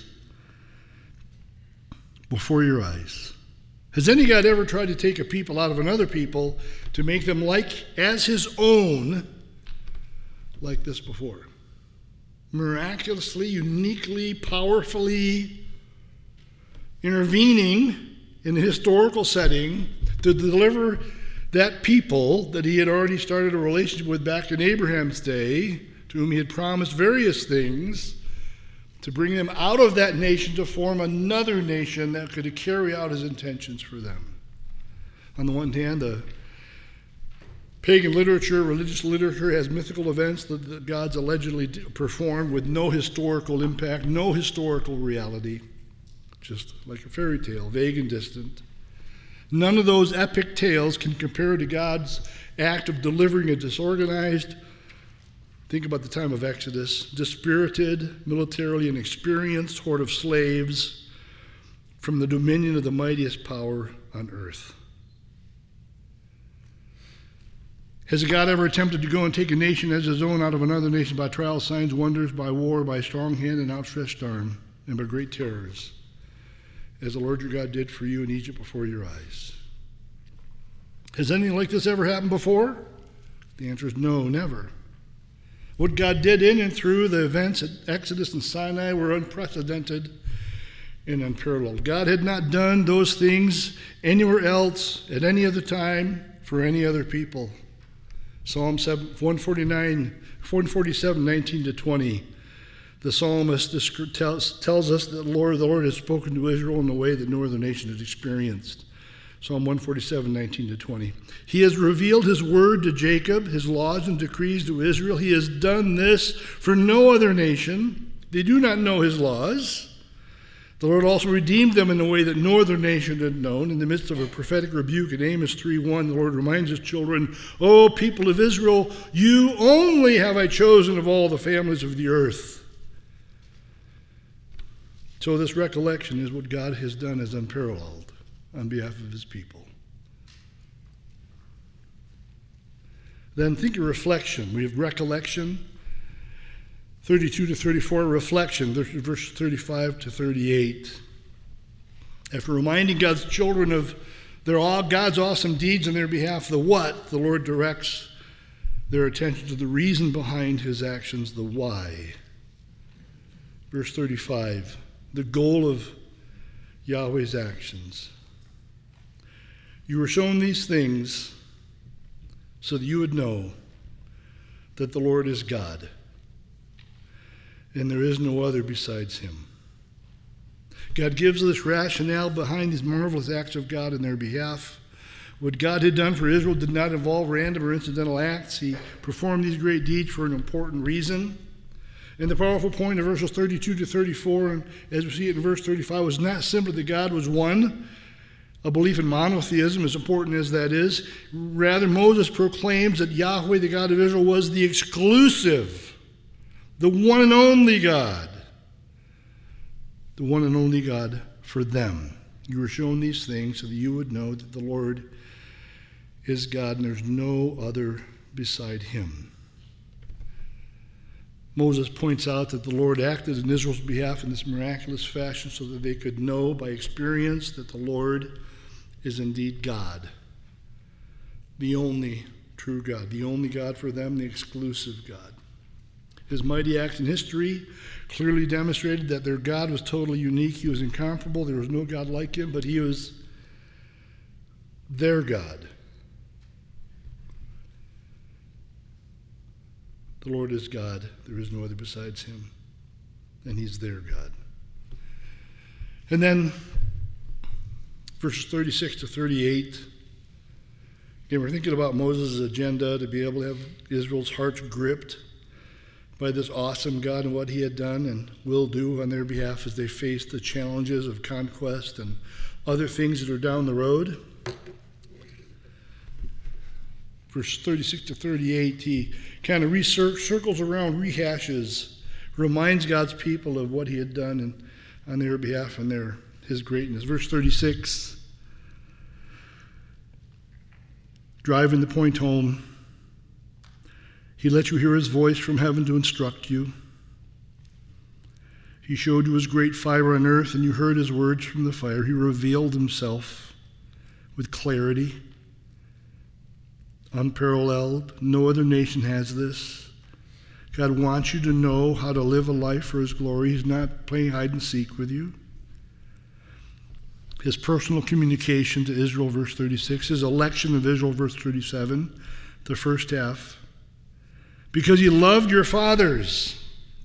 before your eyes? Has any God ever tried to take a people out of another people to make them like as his own like this before? Miraculously, uniquely, powerfully intervening in a historical setting to deliver that people that he had already started a relationship with back in Abraham's day, to whom he had promised various things, to bring them out of that nation to form another nation that could carry out his intentions for them. On the one hand, the pagan literature, religious literature, has mythical events that the gods allegedly performed with no historical impact, no historical reality, just like a fairy tale, vague and distant. None of those epic tales can compare to God's act of delivering a disorganized, think about the time of Exodus, dispirited, militarily inexperienced horde of slaves from the dominion of the mightiest power on earth. Has a God ever attempted to go and take a nation as his own out of another nation by trials, signs, wonders, by war, by strong hand and outstretched arm, and by great terrors, as the Lord your God did for you in Egypt before your eyes? Has anything like this ever happened before? The answer is no, never. What God did in and through the events at Exodus and Sinai were unprecedented and unparalleled. God had not done those things anywhere else at any other time for any other people. Psalm one forty-nine, one forty-seven, nineteen to twenty. The psalmist tells, tells us that the Lord, the Lord has spoken to Israel in a way that no other nation has experienced. Psalm one forty-seven, nineteen to twenty. He has revealed his word to Jacob, his laws and decrees to Israel. He has done this for no other nation. They do not know his laws. The Lord also redeemed them in a way that no other nation had known. In the midst of a prophetic rebuke in Amos three one, the Lord reminds his children, O people of Israel, you only have I chosen of all the families of the earth. So this recollection is what God has done as unparalleled on behalf of his people. Then think of reflection. We have recollection. thirty-two to thirty-four, reflection, verse thirty-five to thirty-eight. After reminding God's children of their God's awesome deeds on their behalf, the what, the Lord directs their attention to the reason behind his actions, the why. Verse thirty-five, the goal of Yahweh's actions. You were shown these things so that you would know that the Lord is God, and there is no other besides him. God gives this rationale behind these marvelous acts of God in their behalf. What God had done for Israel did not involve random or incidental acts. He performed these great deeds for an important reason. And the powerful point of verses thirty-two to thirty-four, and as we see it in verse thirty-five, was not simply that God was one, a belief in monotheism, as important as that is. Rather, Moses proclaims that Yahweh, the God of Israel, was the exclusive, the one and only God. The one and only God for them. You were shown these things so that you would know that the Lord is God, and there's no other beside him. Moses points out that the Lord acted in Israel's behalf in this miraculous fashion so that they could know by experience that the Lord is indeed God, the only true God, the only God for them, the exclusive God. His mighty acts in history clearly demonstrated that their God was totally unique. He was incomparable. There was no God like him, but he was their God. The Lord is God. There is no other besides him. And he's their God. And then verses thirty-six to thirty-eight. Again, we're thinking about Moses' agenda to be able to have Israel's hearts gripped by this awesome God and what he had done and will do on their behalf as they face the challenges of conquest and other things that are down the road. Verse thirty-six to thirty-eight, he kind of circles around, rehashes, reminds God's people of what he had done and on their behalf and their his greatness. Verse thirty-six, driving the point home, he let you hear his voice from heaven to instruct you. He showed you his great fire on earth, and you heard his words from the fire. He revealed himself with clarity, unparalleled. No other nation has this. God wants you to know how to live a life for his glory. He's not playing hide and seek with you. His personal communication to Israel, verse thirty-six. His election of Israel, verse thirty-seven, the first half. Because he loved your fathers,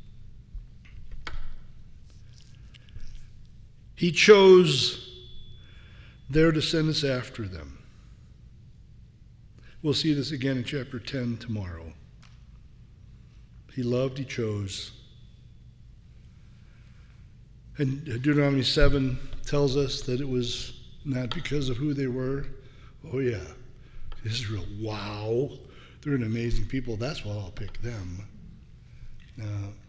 he chose their descendants after them. We'll see this again in chapter ten tomorrow. He loved, he chose. And Deuteronomy seven tells us that it was not because of who they were. Oh yeah, Israel, wow, they're an amazing people. That's why I'll pick them. No,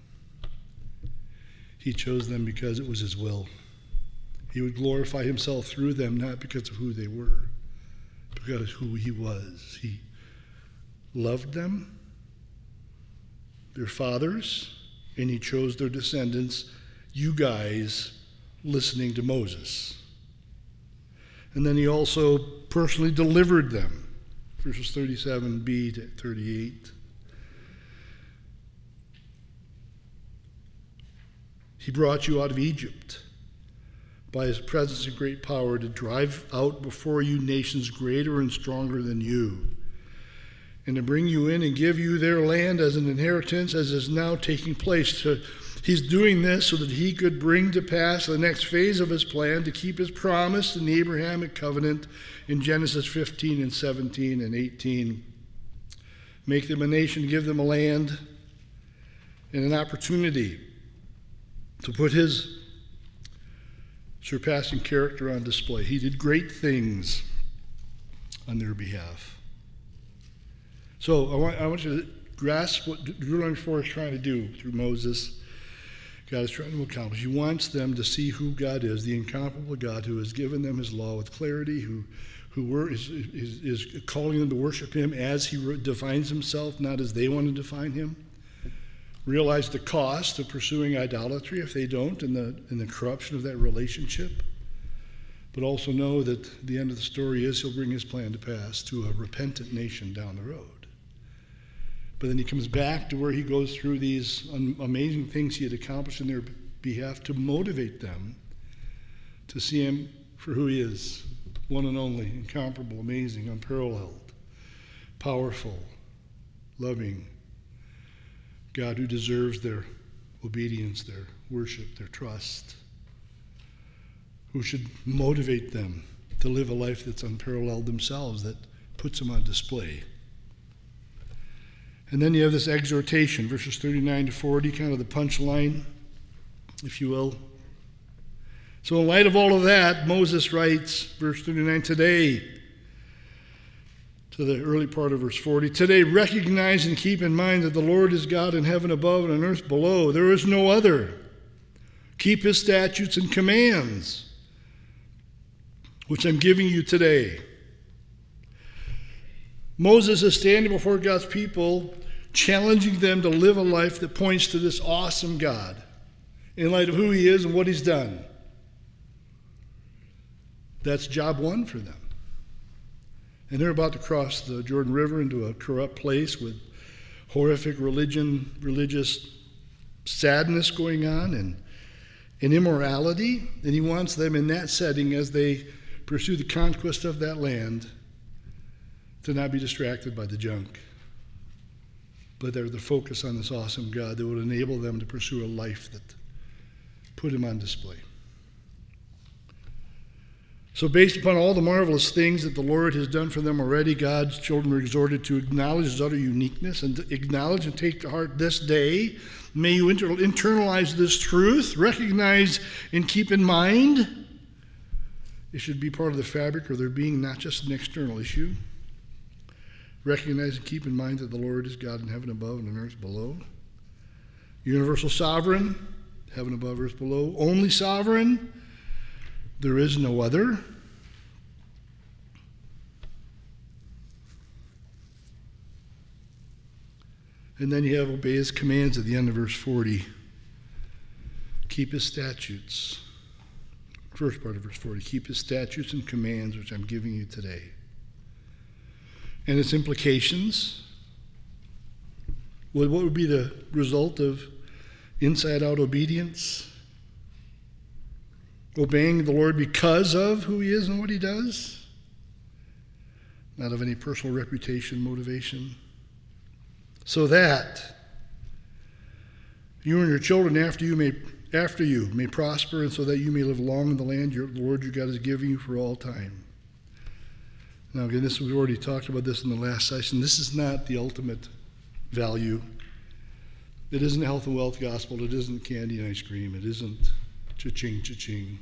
he chose them because it was his will. He would glorify himself through them, not because of who they were, but because of who he was. He loved them, their fathers, and he chose their descendants, you guys listening to Moses. And then he also personally delivered them, verses thirty-seven b to thirty-eight. He brought you out of Egypt by his presence and great power to drive out before you nations greater and stronger than you, and to bring you in and give you their land as an inheritance, as is now taking place. To, he's doing this so that he could bring to pass the next phase of his plan to keep his promise in the Abrahamic covenant in Genesis fifteen and seventeen and eighteen. Make them a nation, give them a land, and an opportunity to put his surpassing character on display. He did great things on their behalf. So I want, I want you to grasp what Deuteronomy four is trying to do through Moses. God is trying to accomplish. He wants them to see who God is, the incomparable God who has given them his law with clarity, who who were, is, is, is calling them to worship him as he re- defines himself, not as they want to define him. Realize the cost of pursuing idolatry if they don't, and the, and the corruption of that relationship. But also know that the end of the story is he'll bring his plan to pass to a repentant nation down the road. But then he comes back to where he goes through these amazing things he had accomplished in their behalf to motivate them to see him for who he is, one and only, incomparable, amazing, unparalleled, powerful, loving God who deserves their obedience, their worship, their trust, who should motivate them to live a life that's unparalleled themselves, that puts them on display. And then you have this exhortation, verses thirty-nine to forty, kind of the punchline, if you will. So in light of all of that, Moses writes, verse thirty-nine, today, to the early part of verse forty, today recognize and keep in mind that the Lord is God in heaven above and on earth below. There is no other. Keep his statutes and commands, which I'm giving you today. Moses is standing before God's people, challenging them to live a life that points to this awesome God in light of who he is and what he's done. That's job one for them. And they're about to cross the Jordan River into a corrupt place with horrific religion, religious sadness going on and, and immorality. And he wants them in that setting, as they pursue the conquest of that land, to not be distracted by the junk, but they're the focus on this awesome God that would enable them to pursue a life that put him on display. So based upon all the marvelous things that the Lord has done for them already, God's children are exhorted to acknowledge his utter uniqueness and to acknowledge and take to heart this day. May you inter- internalize this truth, recognize and keep in mind. It should be part of the fabric of their being, not just an external issue. Recognize and keep in mind that the Lord is God in heaven above and on earth below. Universal sovereign, heaven above, earth below. Only sovereign, there is no other. And then you have obey his commands at the end of verse forty. Keep his statutes. First part of verse forty. Keep his statutes and commands which I'm giving you today. And its implications. What would be the result of inside-out obedience? Obeying the Lord because of who he is and what he does, not of any personal reputation, motivation. So that you and your children after you may after you may prosper, and so that you may live long in the land your the Lord your God is giving you for all time. Now again, this we've already talked about this in the last session. This is not the ultimate value. It isn't health and wealth gospel. It isn't candy and ice cream. It isn't cha-ching, cha-ching.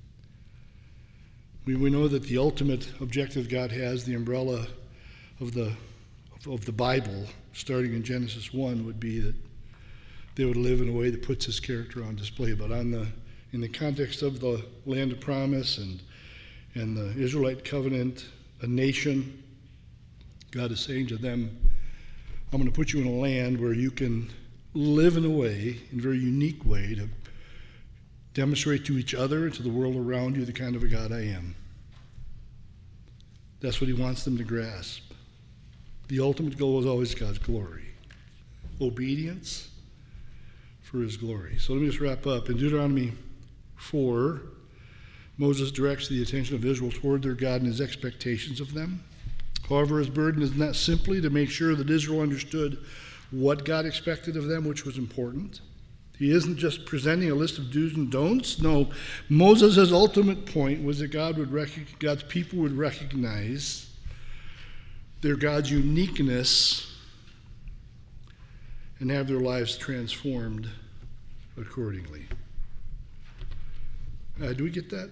We, we know that the ultimate objective God has, the umbrella of the of, of the Bible, starting in Genesis one, would be that they would live in a way that puts his character on display. But on the in the context of the land of promise and and the Israelite covenant, a nation, God is saying to them, I'm going to put you in a land where you can live in a way, in a very unique way, to demonstrate to each other and to the world around you the kind of a God I am. That's what he wants them to grasp. The ultimate goal is always God's glory. Obedience for his glory. So let me just wrap up. In Deuteronomy four, Moses directs the attention of Israel toward their God and his expectations of them. However, his burden is not simply to make sure that Israel understood what God expected of them, which was important. He isn't just presenting a list of do's and don'ts. No, Moses' ultimate point was that God would rec- God's people would recognize their God's uniqueness and have their lives transformed accordingly. Uh, do we get that?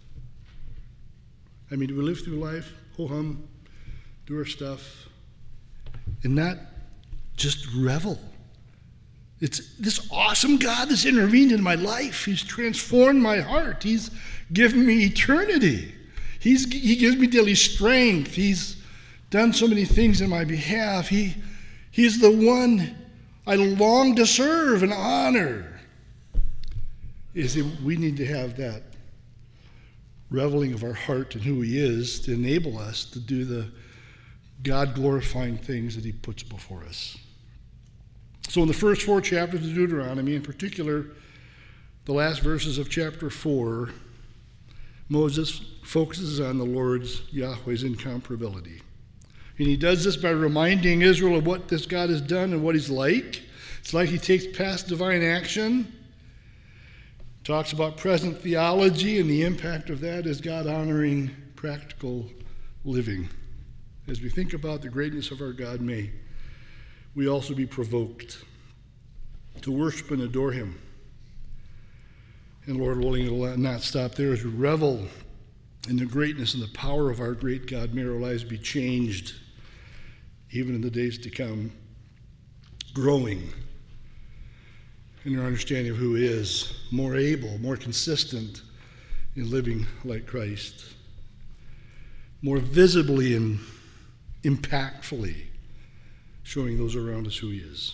I mean, do we live through life, ho-hum, do our stuff, and not just revel? It's this awesome God that's intervened in my life. He's transformed my heart. He's given me eternity. He's, he gives me daily strength. He's done so many things in my behalf. He, he's the one I long to serve and honor. Is that we need to have that reveling of our heart in who he is to enable us to do the God-glorifying things that he puts before us. So in the first four chapters of Deuteronomy, in particular, the last verses of chapter four, Moses focuses on the Lord's, Yahweh's incomparability. And he does this by reminding Israel of what this God has done and what he's like. It's like he takes past divine action, talks about present theology, and the impact of that is God-honoring practical living. As we think about the greatness of our God, may we also be provoked to worship and adore him. And Lord willing, it will not stop there as we revel in the greatness and the power of our great God. May our lives be changed, even in the days to come, growing in our understanding of who he is, more able, more consistent in living like Christ, more visibly and impactfully showing those around us who he is.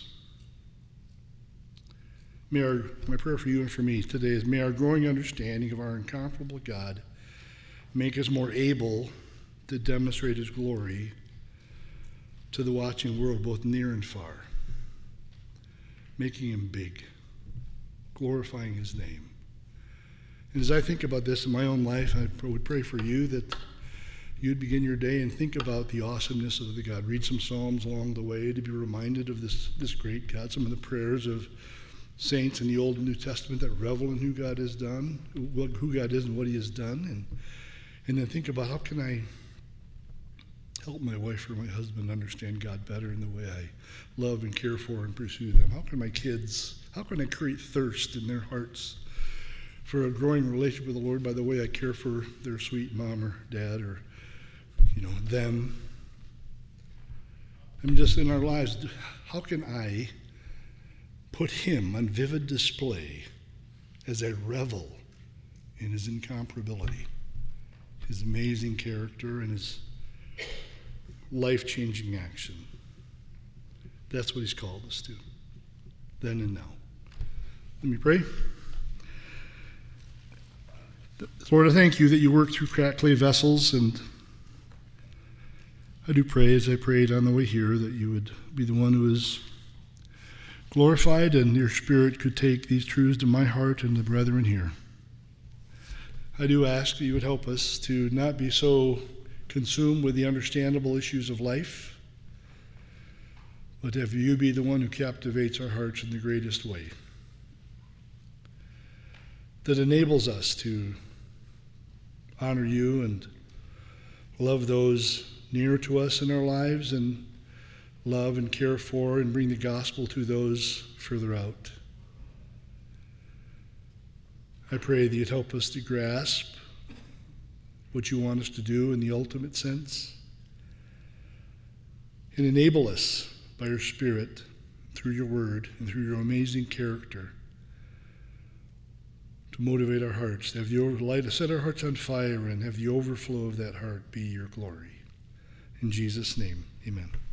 May our, my prayer for you and for me today is, may our growing understanding of our incomparable God make us more able to demonstrate his glory to the watching world, both near and far, making him big, glorifying his name. And as I think about this in my own life, I would pray for you that you'd begin your day and think about the awesomeness of the God. Read some Psalms along the way to be reminded of this, this great God, some of the prayers of saints in the Old and New Testament that revel in who God has done, who God is and what he has done. And, and then think about, how can I help my wife or my husband understand God better in the way I love and care for and pursue them? How can my kids, how can I create thirst in their hearts for a growing relationship with the Lord by the way I care for their sweet mom or dad or, you know, them? I mean, just in our lives, how can I put him on vivid display as I revel in his incomparability, his amazing character, and his life-changing action? That's what he's called us to, then and now. Let me pray. Lord, I thank you that you work through cracked clay vessels, and I do pray, as I prayed on the way here, that you would be the one who is glorified and your Spirit could take these truths to my heart and the brethren here. I do ask that you would help us to not be so consumed with the understandable issues of life, but have you be the one who captivates our hearts in the greatest way, that enables us to honor you and love those near to us in our lives, and love and care for and bring the gospel to those further out. I pray that you'd help us to grasp what you want us to do in the ultimate sense, and enable us by your Spirit, through your word and through your amazing character, to motivate our hearts, to have the light, to set our hearts on fire and have the overflow of that heart be your glory. In Jesus' name, amen.